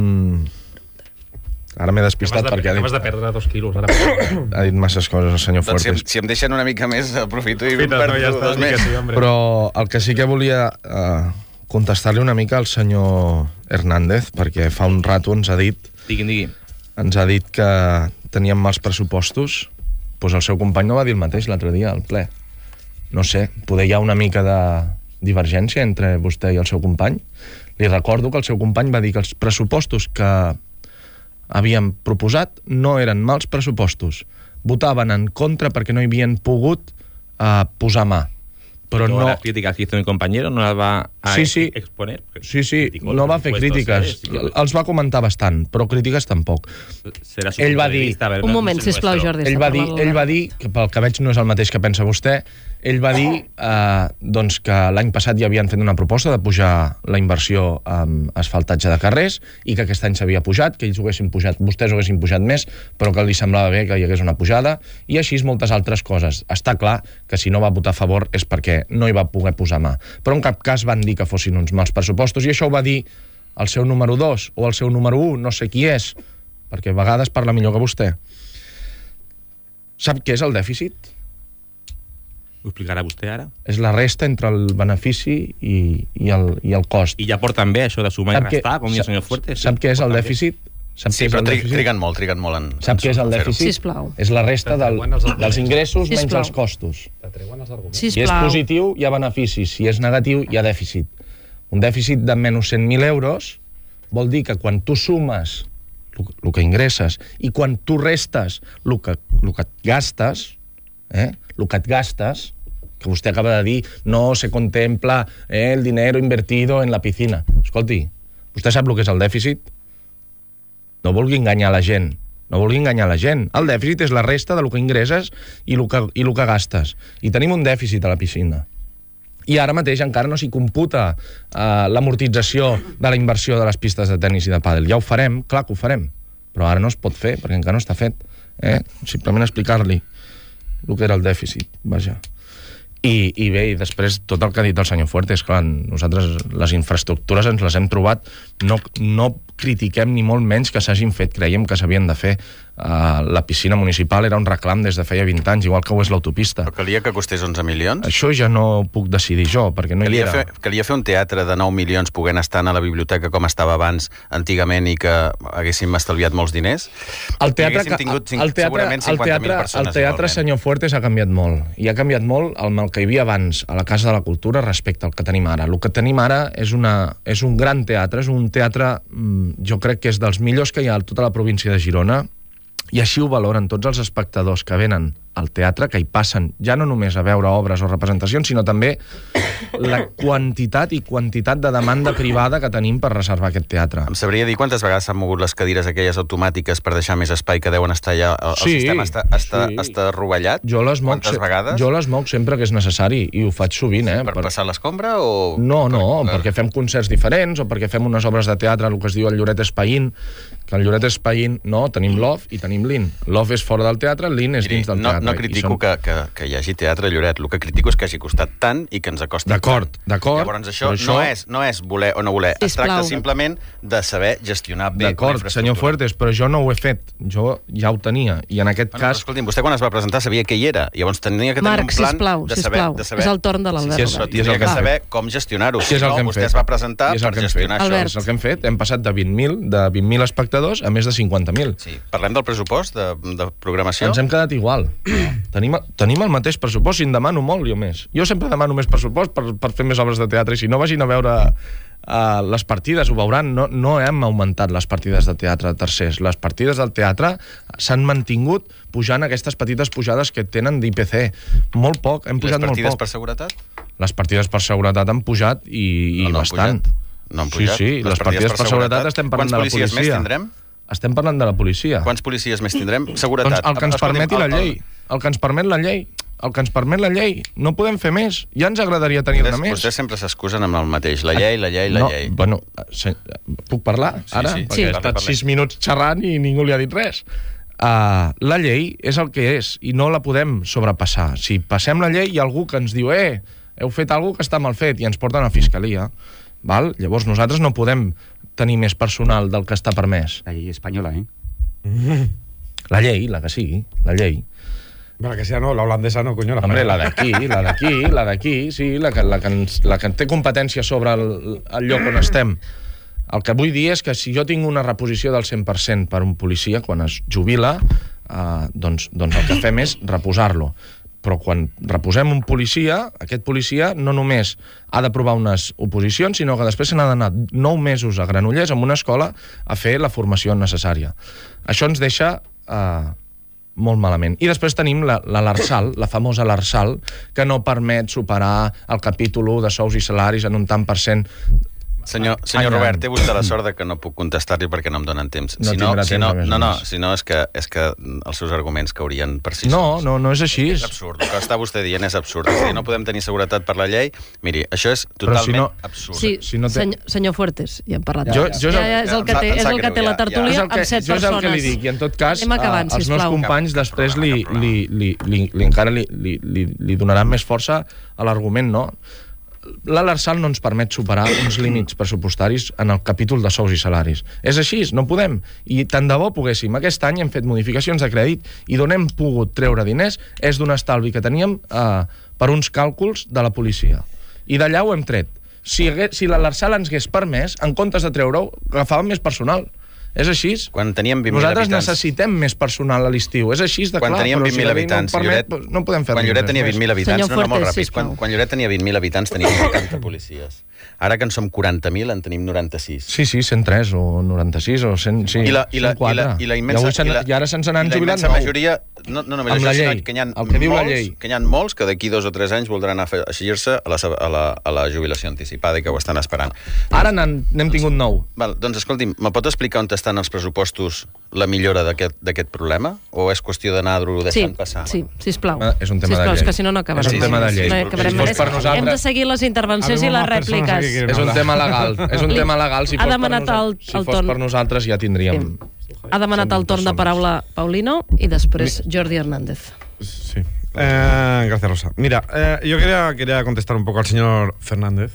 ara m'he despistat perquè acabes de perdre 2 quilos. Ara. Ha dit masses coses el senyor Doncs Fuertes. si em deixen una mica més, aprofito i perdo 2 més. Sí, Però el que sí que volia contestar-li una mica al senyor Hernández, perquè fa un rato ens ha dit que teníem mals pressupostos. Doncs el seu company no va dir el mateix l'altre dia al ple. No sé, poder hi ha una mica de divergència entre vostè i el seu company. Li recordo que el seu company va dir que els pressupostos que havíem proposat no eren mals pressupostos. Votaven en contra perquè no hi havien pogut posar mà. Però no... las críticas que hizo mi compañero no las va a exponer. Sí, no va fer crítiques. Els va comentar bastant, però crítiques tampoc. Ell va dir... Un moment, sisplau, Jordi. Ell va dir, que pel que veig no és el mateix que pensa vostè, ell va dir doncs que l'any passat ja havien fet una proposta de pujar la inversió en asfaltatge de carrers i que aquest any s'havia pujat, que ells ho haguessin pujat, vostès ho haguessin pujat més, però que li semblava bé que hi hagués una pujada, i així moltes altres coses. Està clar que si no va votar a favor és perquè no hi va poder posar mà. Però en cap cas van dir que fossin uns mals pressupostos, i això ho va dir el seu número 2 o el seu número 1, no sé qui és, perquè a vegades parla millor que vostè. Sap què és el dèficit? Ho explicarà vostè ara? És la resta entre el benefici i el cost. I ja porten bé això de sumar i restar, com diu el senyor Fuertes. Sap què és el dèficit? Sí, però triguen molt en... Sap què és el dèficit? Sisplau. És la resta dels ingressos menys els costos. Si és positiu, hi ha beneficis. Si és negatiu, hi ha dèficit. Un dèficit de menys 100.000 euros vol dir que quan tu sumes el que ingresses i quan tu restes el que et gastes, que vostè acaba de dir, no se contempla el dinero invertido en la piscina. Escolti, vostè sap el que és el dèficit? No vulgui enganyar la gent. El dèficit és la resta del que ingresses i el que gastes. I tenim un dèficit a la piscina. I ara mateix encara no s'hi computa l'amortització de la inversió de les pistes de tenis i de pàdel. Ja ho farem, clar que ho farem, però ara no es pot fer perquè encara no està fet. Simplement explicar-li el que era el dèficit, vaja. I bé, i després tot el que ha dit el senyor Fuertes, clar, nosaltres les infraestructures ens les hem trobat, no critiquem ni molt menys que s'hagin fet, creiem que s'havien de fer. La piscina municipal era un reclam des de feia 20 anys, igual que ho és l'autopista. Però calia que costés 11 milions? Això ja no puc decidir jo, perquè no hi era. Calia fer un teatre de 9 milions poguent estar a la biblioteca com estava abans, antigament, i que haguéssim estalviat molts diners? El teatre, senyor Fuertes, ha canviat molt. I ha canviat molt amb el que hi havia abans a la Casa de la Cultura respecte al que tenim ara. El que tenim ara és un gran teatre, és un teatre, jo crec que és dels millors que hi ha a tota la província de Girona, i així ho valoren tots els espectadors que venen al teatre, que hi passen ja no només a veure obres o representacions, sinó també la quantitat de demanda privada que tenim per reservar aquest teatre. Em sabria dir quantes vegades s'han mogut les cadires aquelles automàtiques per deixar més espai que deuen estar allà? El sistema està rovellat? Jo les moc sempre que és necessari, i ho faig sovint. Per passar l'escombra o...? No, perquè fem concerts diferents o perquè fem unes obres de teatre, el que es diu el Lloret Espaïn, que el Lloret és Païn. No, tenim l'OF i tenim l'IN. L'OF és fora del teatre, l'IN és dins del teatre. No critico que hi hagi teatre a Lloret, el que critico és que hagi costat tant i que ens acosti tant. D'acord. Llavors això no és voler o no voler, es tracta simplement de saber gestionar bé. D'acord, senyor Fuertes, però jo no ho he fet, jo ja ho tenia, i en aquest cas... Escolti'm, vostè quan es va presentar sabia què hi era, llavors tenia que tenir un plan de saber... És el torn de l'Albert. Tenia que saber com gestionar-ho, si no vostè es va presentar per gestionar això. És el que hem fet, hem passat de 20.000 espectadors a més de 50.000. Sí. Parlem del pressupost de programació? Ens hem quedat igual. Tenim el mateix pressupost, si en demano molt, jo més. Jo sempre demano més pressupost per fer més obres de teatre, i si no vagin a veure les partides, ho veuran, no hem augmentat les partides de teatre de tercers. Les partides del teatre s'han mantingut pujant aquestes petites pujades que tenen d'IPC. Molt poc, hem pujat molt poc. Les partides per seguretat? Les partides per seguretat han pujat i bastant. No han pujat? Sí, les partides per seguretat estem parlant de la policia. Quants policies més tindrem? Estem parlant de la policia. Quants policies més tindrem? Seguretat. Doncs el que ens permeti la llei. El que ens permet la llei. El que ens permet la llei. No podem fer més. Ja ens agradaria tenir-ne més. Vostès sempre s'excusen amb el mateix. La llei. Bueno, puc parlar ara? Sí. Perquè he estat 6 minuts xerrant i ningú li ha dit res. La llei és el que és i no la podem sobrepassar. Si passem la llei, hi ha algú que ens diu heu fet alguna que està mal fet, i ens porten a fiscalia. Val? Llavors nosaltres no podem tenir més personal del que està permès. La llei espanyola, La llei, la que sigui, la llei. La que sea no, la holandesa no, coño. Hombre, la d'aquí, sí, la que té competència sobre el lloc on estem. El que vull dir és que si jo tinc una reposició del 100% per un policia, quan es jubila, doncs el que fem és reposar-lo. Però quan reposem un policia, aquest policia no només ha d'aprovar unes oposicions, sinó que després se n'ha d'anar 9 mesos a Granollers en una escola a fer la formació necessària. Això ens deixa molt malament. I després tenim l'Arsal, la famosa l'Arsal, que no permet superar el capítol 1 de sous i salaris en un tant per cent. Senyor Robert, té vostè la sort de que no puc contestar-li perquè no em donen temps. Si no, és que els seus arguments caurien per si sols. No és així. És absurd. El que està vostè dient és absurd. És a dir, no podem tenir seguretat per la llei. Miri, això és totalment absurd. Sí, senyor Fuertes, ja hem parlat. És el que té la tertúlia amb 7 persones. Jo és el que li dic, i en tot cas, els meus companys després encara li donaran més força a l'argument, no? L'Arsal no ens permet superar uns límits pressupostaris en el capítol de sous i salaris. És així, no podem. I tant de bo poguéssim. Aquest any hem fet modificacions de crèdit i d'on hem pogut treure diners és d'un estalvi que teníem per uns càlculs de la policia. I d'allà ho hem tret. Si l'Arsal ens hagués permès, en comptes de treure-ho, agafàvem més personal. És així. Quan teníem 20.000 Nosaltres habitants... necessitem més personal a l'estiu. És així de clar. Quan teníem 20.000 habitants, no podem fer res. Quan Lloret tenia 20.000 habitants, molt ràpid. Quan Lloret tenia 20.000 habitants, teníem 80 policies. Ara que en som 40.000, en tenim 96. Sí, 103 o 96 o 100, sí, 104. I ara se'ns n'han jubilat 9. Majoria, no només això, sinó que hi ha molts que d'aquí 2 o 3 anys voldran afegir-se a la jubilació anticipada i que ho estan esperant. Ara n'hem tingut 9. Doncs escolti'm, me pot explicar on estan els pressupostos la millora d'aquest problema? O és qüestió d'anar-ho deixant passar? Sí, sisplau. És un tema de llei. És que si no acabarem. És un tema de llei. Hem de seguir les intervencions i les rèpliques. És un tema legal. Si fos per nosaltres ja tindríem... Ha demanat el torn de paraula Paulino y después Jordi Hernández. Sí. Gracias, Rosa. Mira, yo quería contestar un poco al señor Fernández.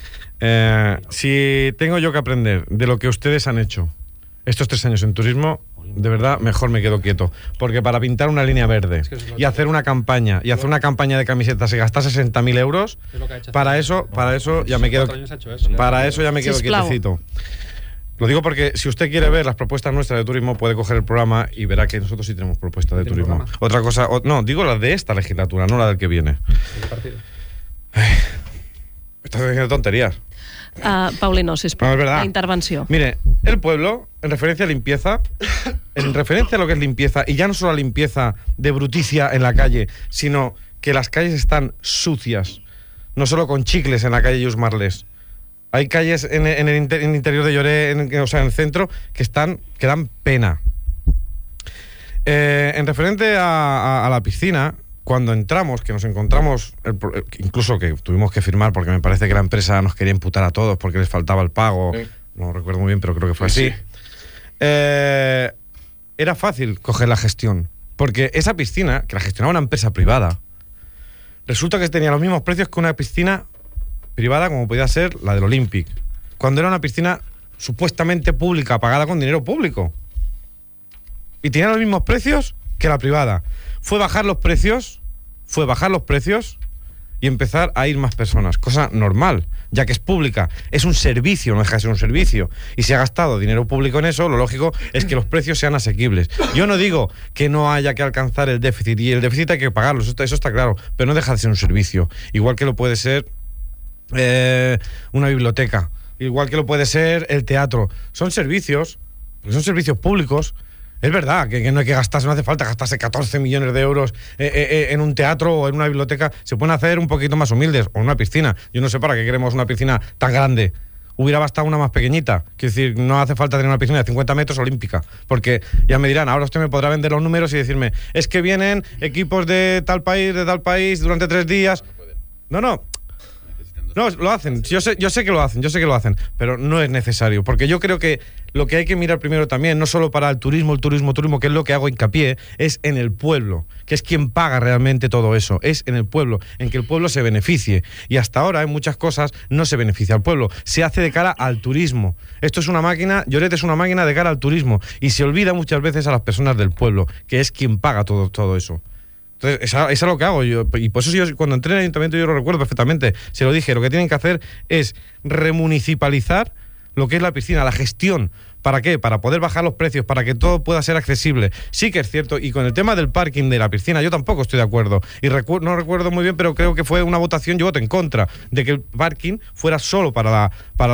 Si tengo yo que aprender de lo que ustedes han hecho estos 3 años en turismo, de verdad, mejor me quedo quieto. Porque para pintar una línea verde y hacer una campaña de camisetas y gastar 60.000 euros, para eso ya me quedo quietecito. Lo digo porque si usted quiere ver las propuestas nuestras de turismo, puede coger el programa y verá que nosotros sí tenemos propuestas de turismo. Otra cosa, no, digo las de esta legislatura, no la del que viene. Me estás diciendo tonterías. Paulino, sisplau, no, es verdad. La intervenció. Mire, el pueblo, en referencia a limpieza, en referencia a lo que es limpieza, y ya no solo a limpieza de bruticia en la calle, sino que las calles están sucias, no solo con chicles en la calle Lluís Marlés. Hay calles en el interior de Lloret, o sea, en el centro, que dan pena. En referente a la piscina, cuando entramos, que nos encontramos, incluso que tuvimos que firmar porque me parece que la empresa nos quería imputar a todos porque les faltaba el pago, no recuerdo muy bien, pero creo que fue así. era fácil coger la gestión. Porque esa piscina, que la gestionaba una empresa privada, resulta que tenía los mismos precios que una piscina privada como podía ser la del Olympic, cuando era una piscina supuestamente pública, pagada con dinero público. Y tenía los mismos precios que la privada. Fue bajar los precios y empezar a ir más personas. Cosa normal, ya que es pública. Es un servicio, no deja de ser un servicio. Y si ha gastado dinero público en eso, lo lógico es que los precios sean asequibles. Yo no digo que no haya que alcanzar el déficit, y el déficit hay que pagarlo, eso está claro, pero no deja de ser un servicio. Igual que lo puede ser una biblioteca, igual que lo puede ser el teatro. Son servicios públicos. Es verdad que no hay que gastarse, no hace falta gastarse 14 millones de euros en un teatro o en una biblioteca. Se pueden hacer un poquito más humildes, o en una piscina. Yo no sé para qué queremos una piscina tan grande. Hubiera bastado una más pequeñita. Quiero decir, no hace falta tener una piscina de 50 metros olímpica, porque ya me dirán, ahora usted me podrá vender los números y decirme, es que vienen equipos de tal país durante 3 días. No, lo hacen, yo sé que lo hacen, pero no es necesario, porque yo creo que lo que hay que mirar primero también, no solo para el turismo, que es lo que hago hincapié, es en el pueblo, que es quien paga realmente todo eso, es en el pueblo, en que el pueblo se beneficie, y hasta ahora en muchas cosas no se beneficia al pueblo, se hace de cara al turismo. Esto es una máquina, Lloret es una máquina de cara al turismo, y se olvida muchas veces a las personas del pueblo, que es quien paga todo eso. Entonces, eso es lo que hago yo, y por eso yo cuando entré en el ayuntamiento yo lo recuerdo perfectamente, se lo dije, lo que tienen que hacer es remunicipalizar lo que es la piscina, la gestión. ¿Para qué? Para poder bajar los precios, para que todo pueda ser accesible. Sí que es cierto, y con el tema del parking de la piscina yo tampoco estoy de acuerdo, y no recuerdo muy bien, pero creo que fue una votación, yo voto en contra de que el parking fuera solo para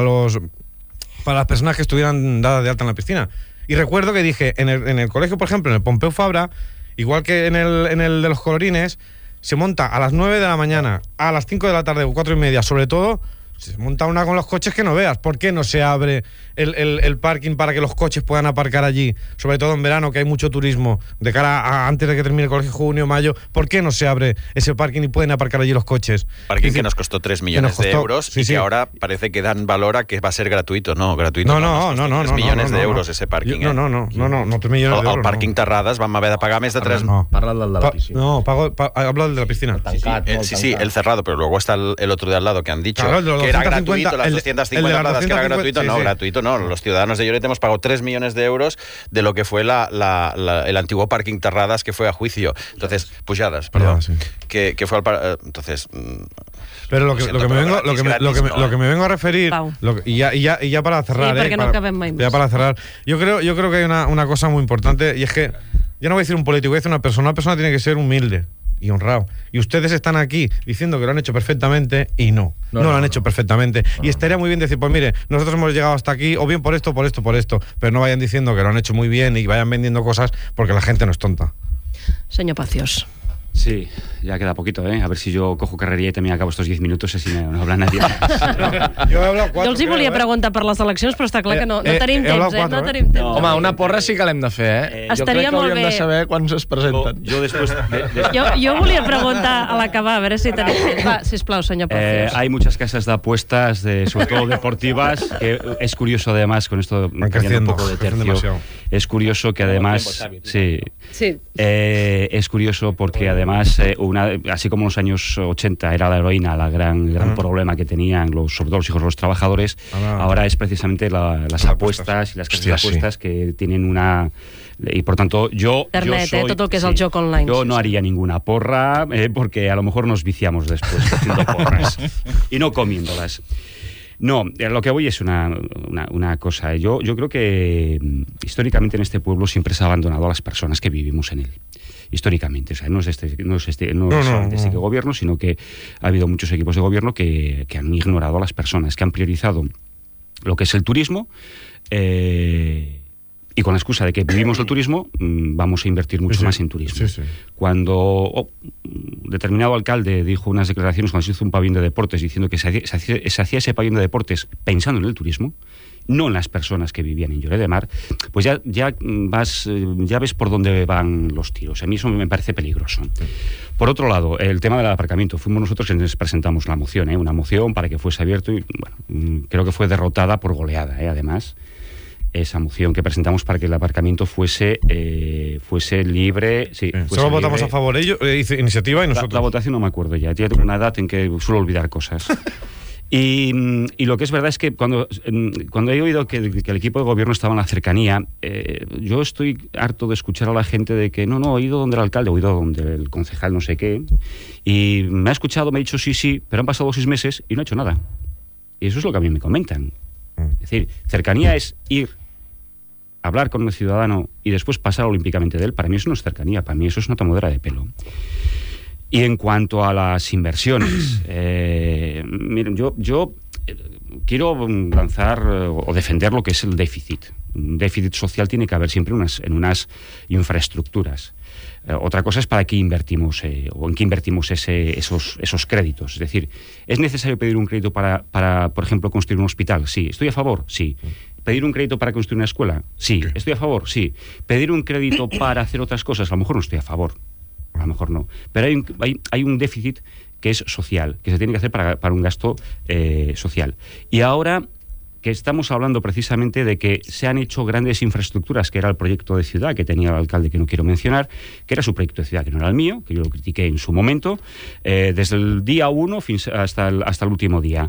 las personas que estuvieran dadas de alta en la piscina. Y recuerdo que dije, en el colegio, por ejemplo, en el Pompeu Fabra, igual que en el de los colorines, se monta a las 9 de la mañana, a las 5 de la tarde o 4:30, sobre todo, se monta una con los coches que no veas. ¿Por qué no se abre el parking para que los coches puedan aparcar allí? Sobre todo en verano, que hay mucho turismo, de cara a antes de que termine el colegio, junio, mayo. ¿Por qué no se abre ese parking y pueden aparcar allí los coches? Parking que nos costó 3 millones de euros y que ahora parece que dan valor a que va a ser gratuito. No, gratuito no. 3 millones de euros ese parking. No, 3 millones de euros. El parking Terrades vam haver de pagar més de 3... No, parla del de la piscina. No, hablo del de la piscina. Sí, el cerrado, pero luego está el otro de al lado que han dicho que era gratuito, las 250 plazas que era gratuito. No, gratuito no. Los ciudadanos de Lloret hemos pagado 3 millones de euros de lo que fue el antiguo parking Terradas, que fue a juicio. Entonces, Pujadas, perdón. Que fue al... Entonces... Pero lo que me vengo a referir, y ya para cerrar, ya para cerrar, yo creo que hay una cosa muy importante, y es que yo no voy a decir un político, voy a decir una persona tiene que ser humilde y honrado. Y ustedes están aquí diciendo que lo han hecho perfectamente y no lo han hecho perfectamente. Y estaría muy bien decir, pues mire, nosotros hemos llegado hasta aquí, o bien por esto, pero no vayan diciendo que lo han hecho muy bien y vayan vendiendo cosas, porque la gente no es tonta. Señor Pacios. Sí, ya queda poquito, ¿eh? A ver si yo cojo carrería i també acabo estos 10 minutos i no habla nadie. Jo he hablat 4. Jo els hi volia preguntar per les eleccions, però està clar que no tenim temps, no tenim temps. Home, una porra sí que l'hem de fer, eh? Estaria molt bé. Jo crec que hauríem de saber quants es presenten. Jo volia preguntar a l'acabar, a veure si tenim temps. Va, sisplau, senyor Pacios. Hay muchas casas de apuestas, sobre todo deportivas, que es curioso además, con esto cambiando un poco de tercio, es curioso que además... Sí. Es curioso porque además, así como en los años 80 era la heroína el gran problema que tenían sobre todo los hijos de los trabajadores, ahora es precisamente las apuestas y las casas de apuestas que tienen una... Y por tanto, yo soy... todo el que es el joc online. Yo no haría ninguna porra, porque a lo mejor nos viciamos después haciendo porras y no comiéndolas. No, lo que voy es una cosa. Yo creo que históricamente en este pueblo siempre se ha abandonado a las personas que vivimos en él. Históricamente, o sea, no es solamente este gobierno, sino que ha habido muchos equipos de gobierno que han ignorado a las personas, que han priorizado lo que es el turismo, y con la excusa de que vivimos el turismo, vamos a invertir mucho más en turismo. Sí. Cuando determinado alcalde dijo unas declaraciones cuando se hizo un pabellón de deportes diciendo que se hacía ese pabellón de deportes pensando en el turismo, no en las personas que vivían en Lloret de Mar, pues ya ves por dónde van los tiros. A mí eso me parece peligroso. Por otro lado, el tema del aparcamiento. Fuimos nosotros quienes presentamos la moción, una moción para que fuese abierto y, bueno, creo que fue derrotada por goleada, además. esa moción que presentamos para que el aparcamiento fuese libre. Sí, solo votamos a favor ellos, iniciativa y nosotros. La votación no me acuerdo ya tengo una edad en que suelo olvidar cosas. Y lo que es verdad es que cuando he oído que el equipo de gobierno estaba en la cercanía, yo estoy harto de escuchar a la gente de que no, he ido donde el alcalde, he ido donde el concejal no sé qué, y me ha escuchado, me ha dicho sí, pero han pasado 6 meses y no ha hecho nada. Y eso es lo que a mí me comentan. Es decir, cercanía es ir, hablar con un ciudadano y después pasar olímpicamente de él. Para mí eso no es cercanía, para mí eso es una tomadera de pelo. Y en cuanto a las inversiones, miren, yo quiero lanzar o defender lo que es el déficit. Un déficit social tiene que haber siempre en unas infraestructuras. Otra cosa es para qué invertimos o en qué invertimos esos créditos. Es decir, ¿es necesario pedir un crédito para, por ejemplo, construir un hospital? Sí. ¿Estoy a favor? Sí. ¿Pedir un crédito para construir una escuela? Sí. ¿Estoy a favor? Sí. ¿Pedir un crédito para hacer otras cosas? A lo mejor no estoy a favor. A lo mejor no. Pero hay un déficit que es social, que se tiene que hacer para un gasto social. Y ahora que estamos hablando precisamente de que se han hecho grandes infraestructuras, que era el proyecto de ciudad que tenía el alcalde, que no quiero mencionar, que era su proyecto de ciudad, que no era el mío, que yo lo critiqué en su momento, desde el día 1 hasta el último día.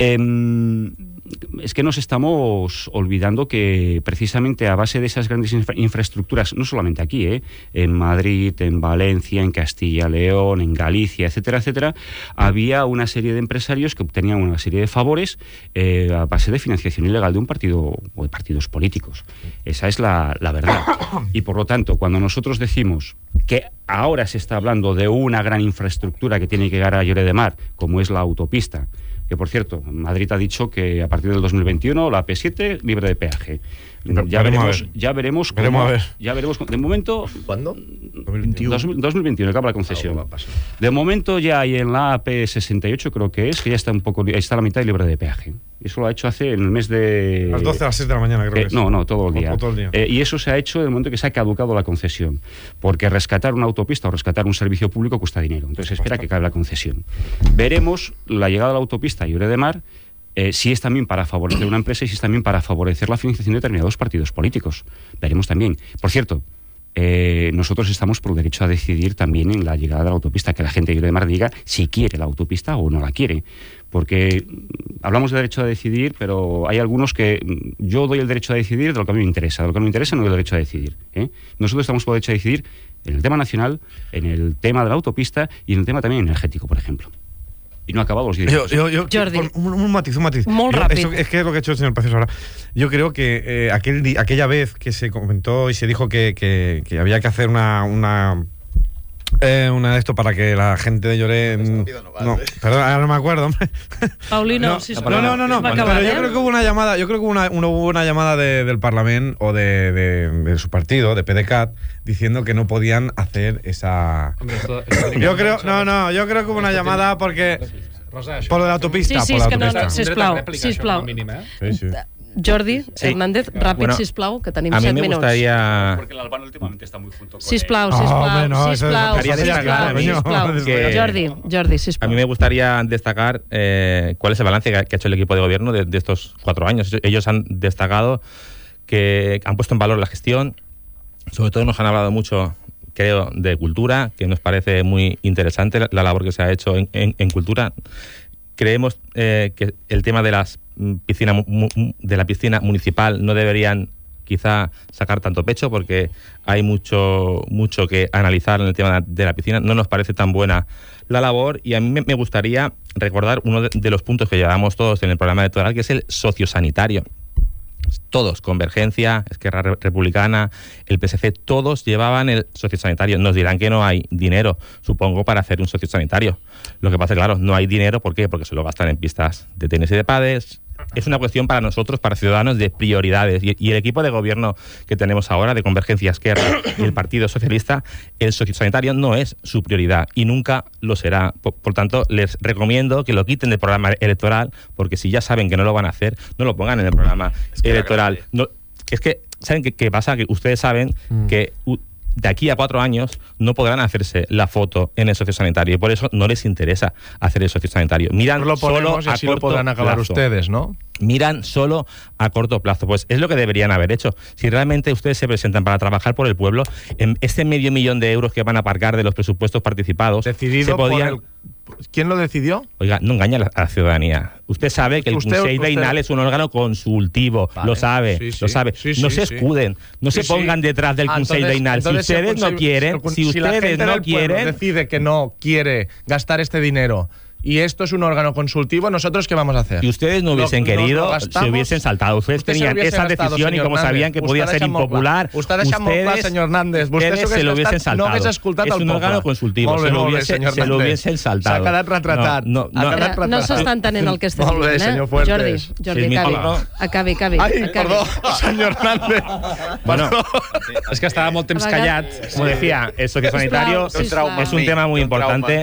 Es que nos estamos olvidando que precisamente a base de esas grandes infraestructuras, no solamente aquí, en Madrid, en Valencia, en Castilla, León, en Galicia, etcétera, etcétera, había una serie de empresarios que obtenían una serie de favores a base de financiación ilegal de un partido o de partidos políticos. Esa es la verdad. Y por lo tanto, cuando nosotros decimos que ahora se está hablando de una gran infraestructura que tiene que llegar a Lloret de Mar, como es la autopista, que por cierto, Madrid ha dicho que a partir del 2021 la AP7 libre de peaje. Ya veremos. De momento... ¿Cuándo? 2021, acaba la concesión. De momento ya hay en la AP68, creo que ya está está la mitad libre de peaje. Eso lo ha hecho en el mes de... A las 12 a las 6 de la mañana, creo que es. No, todo el día. Todo el día. Y eso se ha hecho en el momento que se ha caducado la concesión. Porque rescatar una autopista o rescatar un servicio público cuesta dinero. Entonces espera que acabe la concesión. Veremos la llegada de la autopista a Lloret de Mar, si es también para favorecer una empresa y si es también para favorecer la financiación de determinados partidos políticos. Veremos también. Por cierto, nosotros estamos por el derecho a decidir también en la llegada de la autopista, que la gente de Lloret de Mar diga si quiere la autopista o no la quiere. Porque hablamos de derecho a decidir, pero hay algunos que yo doy el derecho a decidir de lo que a mí me interesa. De lo que no me interesa no doy el derecho a decidir. Nosotros estamos por el derecho a decidir en el tema nacional, en el tema de la autopista y en el tema también energético, por ejemplo. Y no ha acabado los días. Jordi. Un matiz. Muy rápido. Es que es lo que ha hecho el señor Pacioso ahora. Yo creo que aquella vez que se comentó y se dijo que había que hacer una de esto para que la gente de Lloret... No, perdón, ahora no me acuerdo, hombre. Paulino, no, pero yo creo que hubo una llamada, hubo una llamada del Parlamento o de su partido, de PDeCAT, diciendo que no podían hacer esa... Hombre, yo creo que hubo una llamada porque... Por lo de la autopista. Sí, por la que autopista. no, sisplau. Sí. Jordi Hernández, ràpid, sisplau, que tenim 7 minuts. A mí me gustaría... Porque el Albano últimamente está muy junto con sisplau. Jordi, sisplau. A mí me gustaría destacar cuál es el balance que ha hecho el equipo de gobierno de estos 4 años. Ellos han destacado que han puesto en valor la gestión. Sobre todo nos han hablado mucho, creo, de cultura, que nos parece muy interesante la labor que se ha hecho en cultura. Creemos que el tema de la piscina municipal no deberían quizá sacar tanto pecho porque hay mucho que analizar en el tema de la piscina. No nos parece tan buena la labor y a mí me gustaría recordar uno de los puntos que llevamos todos en el programa electoral, que es el sociosanitario. Todos, Convergencia, Esquerra Republicana, el PSC, todos llevaban el sociosanitario. Nos dirán que no hay dinero, supongo, para hacer un sociosanitario. Lo que pasa es que, claro, no hay dinero, ¿por qué? Porque se lo gastan en pistas de tenis y de pádel. Es una cuestión para nosotros, para Ciudadanos, de prioridades. Y el equipo de gobierno que tenemos ahora, de Convergencia, Esquerra y el Partido Socialista, el sociosanitario no es su prioridad y nunca lo será. Por tanto, les recomiendo que lo quiten del programa electoral, porque si ya saben que no lo van a hacer, no lo pongan en el programa electoral. No, es que, ¿saben qué pasa? Que ustedes saben que de aquí a 4 años no podrán hacerse la foto en el sociosanitario y por eso no les interesa hacer el sociosanitario. Miran lo solo ponemos y a así lo corto podrán acabar plazo. ustedes, ¿no? Miran solo a corto plazo. Pues es lo que deberían haber hecho. Si realmente ustedes se presentan para trabajar por el pueblo, en este $500,000 de euros que van a aparcar de los presupuestos participados, Decidido se podían... por ¿Quién lo decidió? Oiga, no engaña a la ciudadanía. Usted sabe que el Consell Veïnal es un órgano consultivo. Vale. Lo sabe, sí, lo sabe. Sí, no se escuden, no se pongan detrás del Consell Veïnal. Si ustedes no quieren, si ustedes no quieren... decide que no quiere gastar este dinero y esto es un órgano consultivo, ¿nosotros qué vamos a hacer? Si ustedes no hubiesen querido, se hubiesen saltado. Ustedes tenían esa decisión y como sabían que podía ser impopular, ustedes señor Hernández, se lo hubiesen saltado. No hagués escoltat es un órgano consultivo, se lo hubiesen saltado. S'ha quedat retratat. No s'està entenent el que estem dient. Molt bé, senyor Fuertes. Jordi, acabi. Ai, perdó, senyor Hernández. Bueno, es que estaba molt temps callat. Como decía, el sociosanitario es un tema muy importante.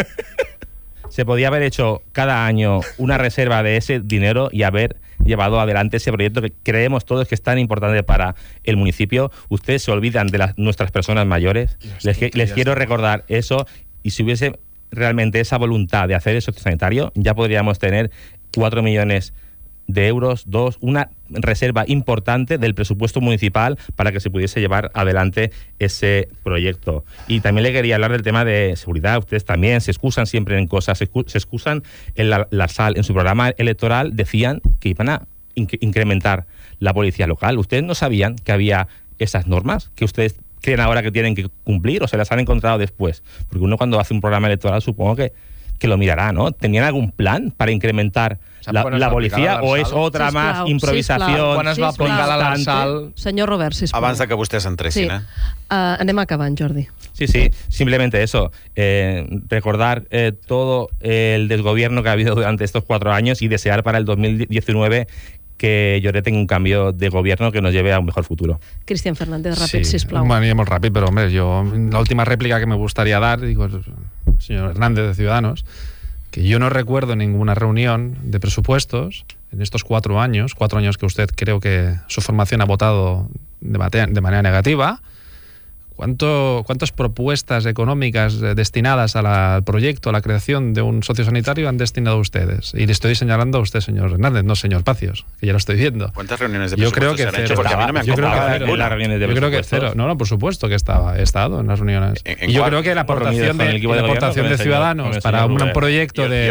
Se podía haber hecho cada año una reserva de ese dinero y haber llevado adelante ese proyecto que creemos todos que es tan importante para el municipio. Ustedes se olvidan de nuestras personas mayores. Les quiero recordar eso, y si hubiese realmente esa voluntad de hacer el sociosanitario, ya podríamos tener 4 millones de euros, una reserva importante del presupuesto municipal para que se pudiese llevar adelante ese proyecto. Y también le quería hablar del tema de seguridad. Ustedes también se excusan siempre en cosas, se excusan en la SAL. En su programa electoral decían que iban a incrementar la policía local. ¿Ustedes no sabían que había esas normas que ustedes creen ahora que tienen que cumplir o se las han encontrado después? Porque uno cuando hace un programa electoral supongo que lo mirará, ¿no? ¿Tenían algún plan para incrementar la policía o és otra más improvisació? Quan es va aplicar l'Arsal? Senyor Robert, sisplau. Abans de que vostès entressin, Anem acabant, Jordi. Sí, simplemente eso. Recordar todo el desgobierno que ha habido durante estos 4 años y desear para el 2019 que Lloret tenga un cambio de gobierno que nos lleve a un mejor futuro. Cristian Fernández, ràpid, sisplau. Bueno, muy rápido, pero hombre, la última réplica que me gustaría dar, digo, señor Hernández de Ciudadanos, que yo no recuerdo ninguna reunión de presupuestos en estos 4 años que usted creo que su formación ha votado de manera negativa. ¿Cuántas propuestas económicas destinadas al proyecto, a la creación de un sociosanitario han destinado ustedes? Y le estoy señalando a usted, señor Hernández, no señor Pacios, que ya lo estoy viendo. ¿Cuántas reuniones de presupuestos se han hecho? Porque a mí no me han contado las reuniones de presupuestos. Yo creo que cero. No, por supuesto que he estado en las reuniones. Y yo creo que la aportación de Ciudadanos para un proyecto de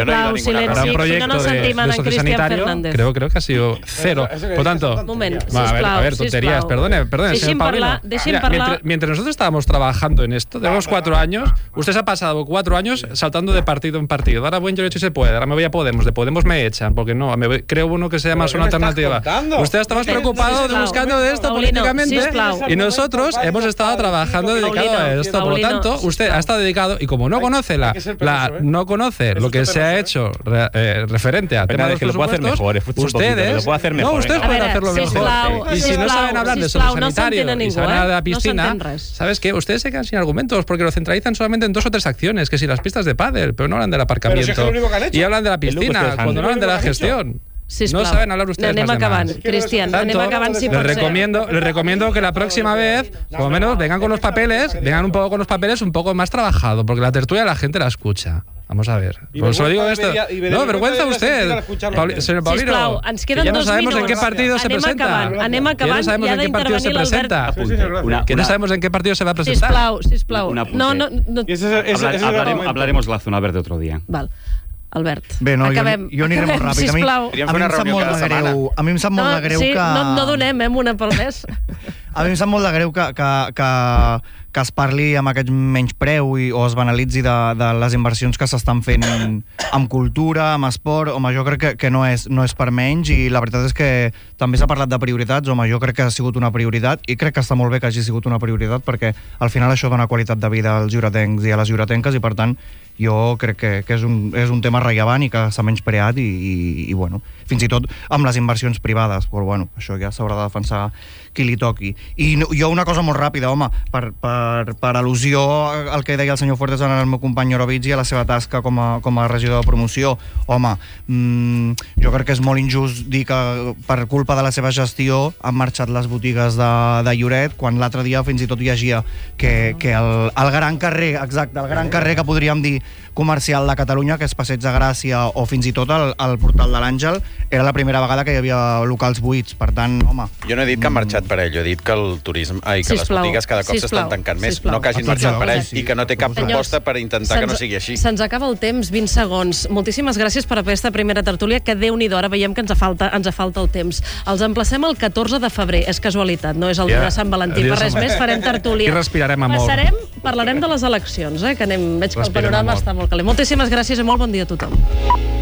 sociosanitario, creo que ha sido cero. Por tanto, a ver, tonterías, perdone, señor Paulino. Mientras nosotros estábamos trabajando en esto, tenemos 4 años, usted se ha pasado 4 años saltando de partido en partido. Ahora buen derecho se puede, ahora me voy a Podemos, de Podemos me echan, porque no, creo uno que se llama Zona Alternativa. Usted está más preocupado de buscando de esto políticamente y nosotros hemos estado trabajando dedicado a esto. Por lo tanto, usted ha estado dedicado y como no conoce no conoce lo que se ha hecho referente al tema de los presupuestos, ustedes pueden hacerlo mejor. Y si no saben hablar de sociosanitario y saben hablar de la piscina, ¿sabes qué? Ustedes se quedan sin argumentos porque lo centralizan solamente en 2 o 3 acciones, que si las pistas de pádel, pero no hablan del aparcamiento. Y hablan de la piscina, cuando no hablan de la gestión. No saben hablar ustedes más de más. Cristian, anem acabant si pot ser. Les recomiendo que la próxima vez, por lo menos, vengan con los papeles, un poco más trabajado, porque la tertulia la gente la escucha. Vamos a ver. Por eso digo esto. No, vergüenza usted. Señor Paulino, sisplau, ens queden 2 minuts. Que ya no sabemos en qué partido se presenta. Anem acabant, ya no sabemos en qué partido se presenta. Que no sabemos en qué partido se va a presentar. Sisplau. Hablaremos de la zona verde otro día. Val. Albert, bé, no, acabem. Jo aniré molt ràpid. A mi em sap molt de greu que... No donem, una pel mes. A mi em sap molt de greu que es parli amb aquest menyspreu o es banalitzi de les inversions que s'estan fent amb cultura, amb esport. Home, jo crec que no és per menys, i la veritat és que també s'ha parlat de prioritats. Home, jo crec que ha sigut una prioritat i crec que està molt bé que hagi sigut una prioritat, perquè al final això dona qualitat de vida als lloretencs i a les lloretenques, i per tant jo crec que és un tema rellevant i que s'ha menyspreat i bueno, fins i tot amb les inversions privades, però bueno, això ja s'haurà de defensar qui li toqui. I jo una cosa molt ràpida, home, per al·lusió al que deia el senyor Fuertes en el meu company Orovitz i a la seva tasca com a regidor de promoció, home, jo crec que és molt injust dir que per culpa de la seva gestió han marxat les botigues de Lloret, quan l'altre dia fins i tot llegia que el gran carrer, exacte, el gran carrer que podríem dir comercial de Catalunya, que és Passeig de Gràcia o fins i tot el Portal de l'Àngel, era la primera vegada que hi havia locals buits. Per tant, home... Jo no he dit que han marxat per ell, jo he dit que el turisme, que les botigues cada cop s'estan tancant més, no que hagin marxat per ell i que no té cap proposta per intentar que no sigui així. Se'ns acaba el temps, 20 segons. Moltíssimes gràcies per aquesta primera tertúlia, que Déu-n'hi-do, ara veiem que ens falta el temps. Els emplacem el 14 de febrer, és casualitat, no és el dia de Sant Valentí, per res més, farem tertúlia. I respirarem amor. Parlarem de les eleccions, que veig que el panorama està molt calent. Moltíssimes gràcies i molt bon dia a tothom.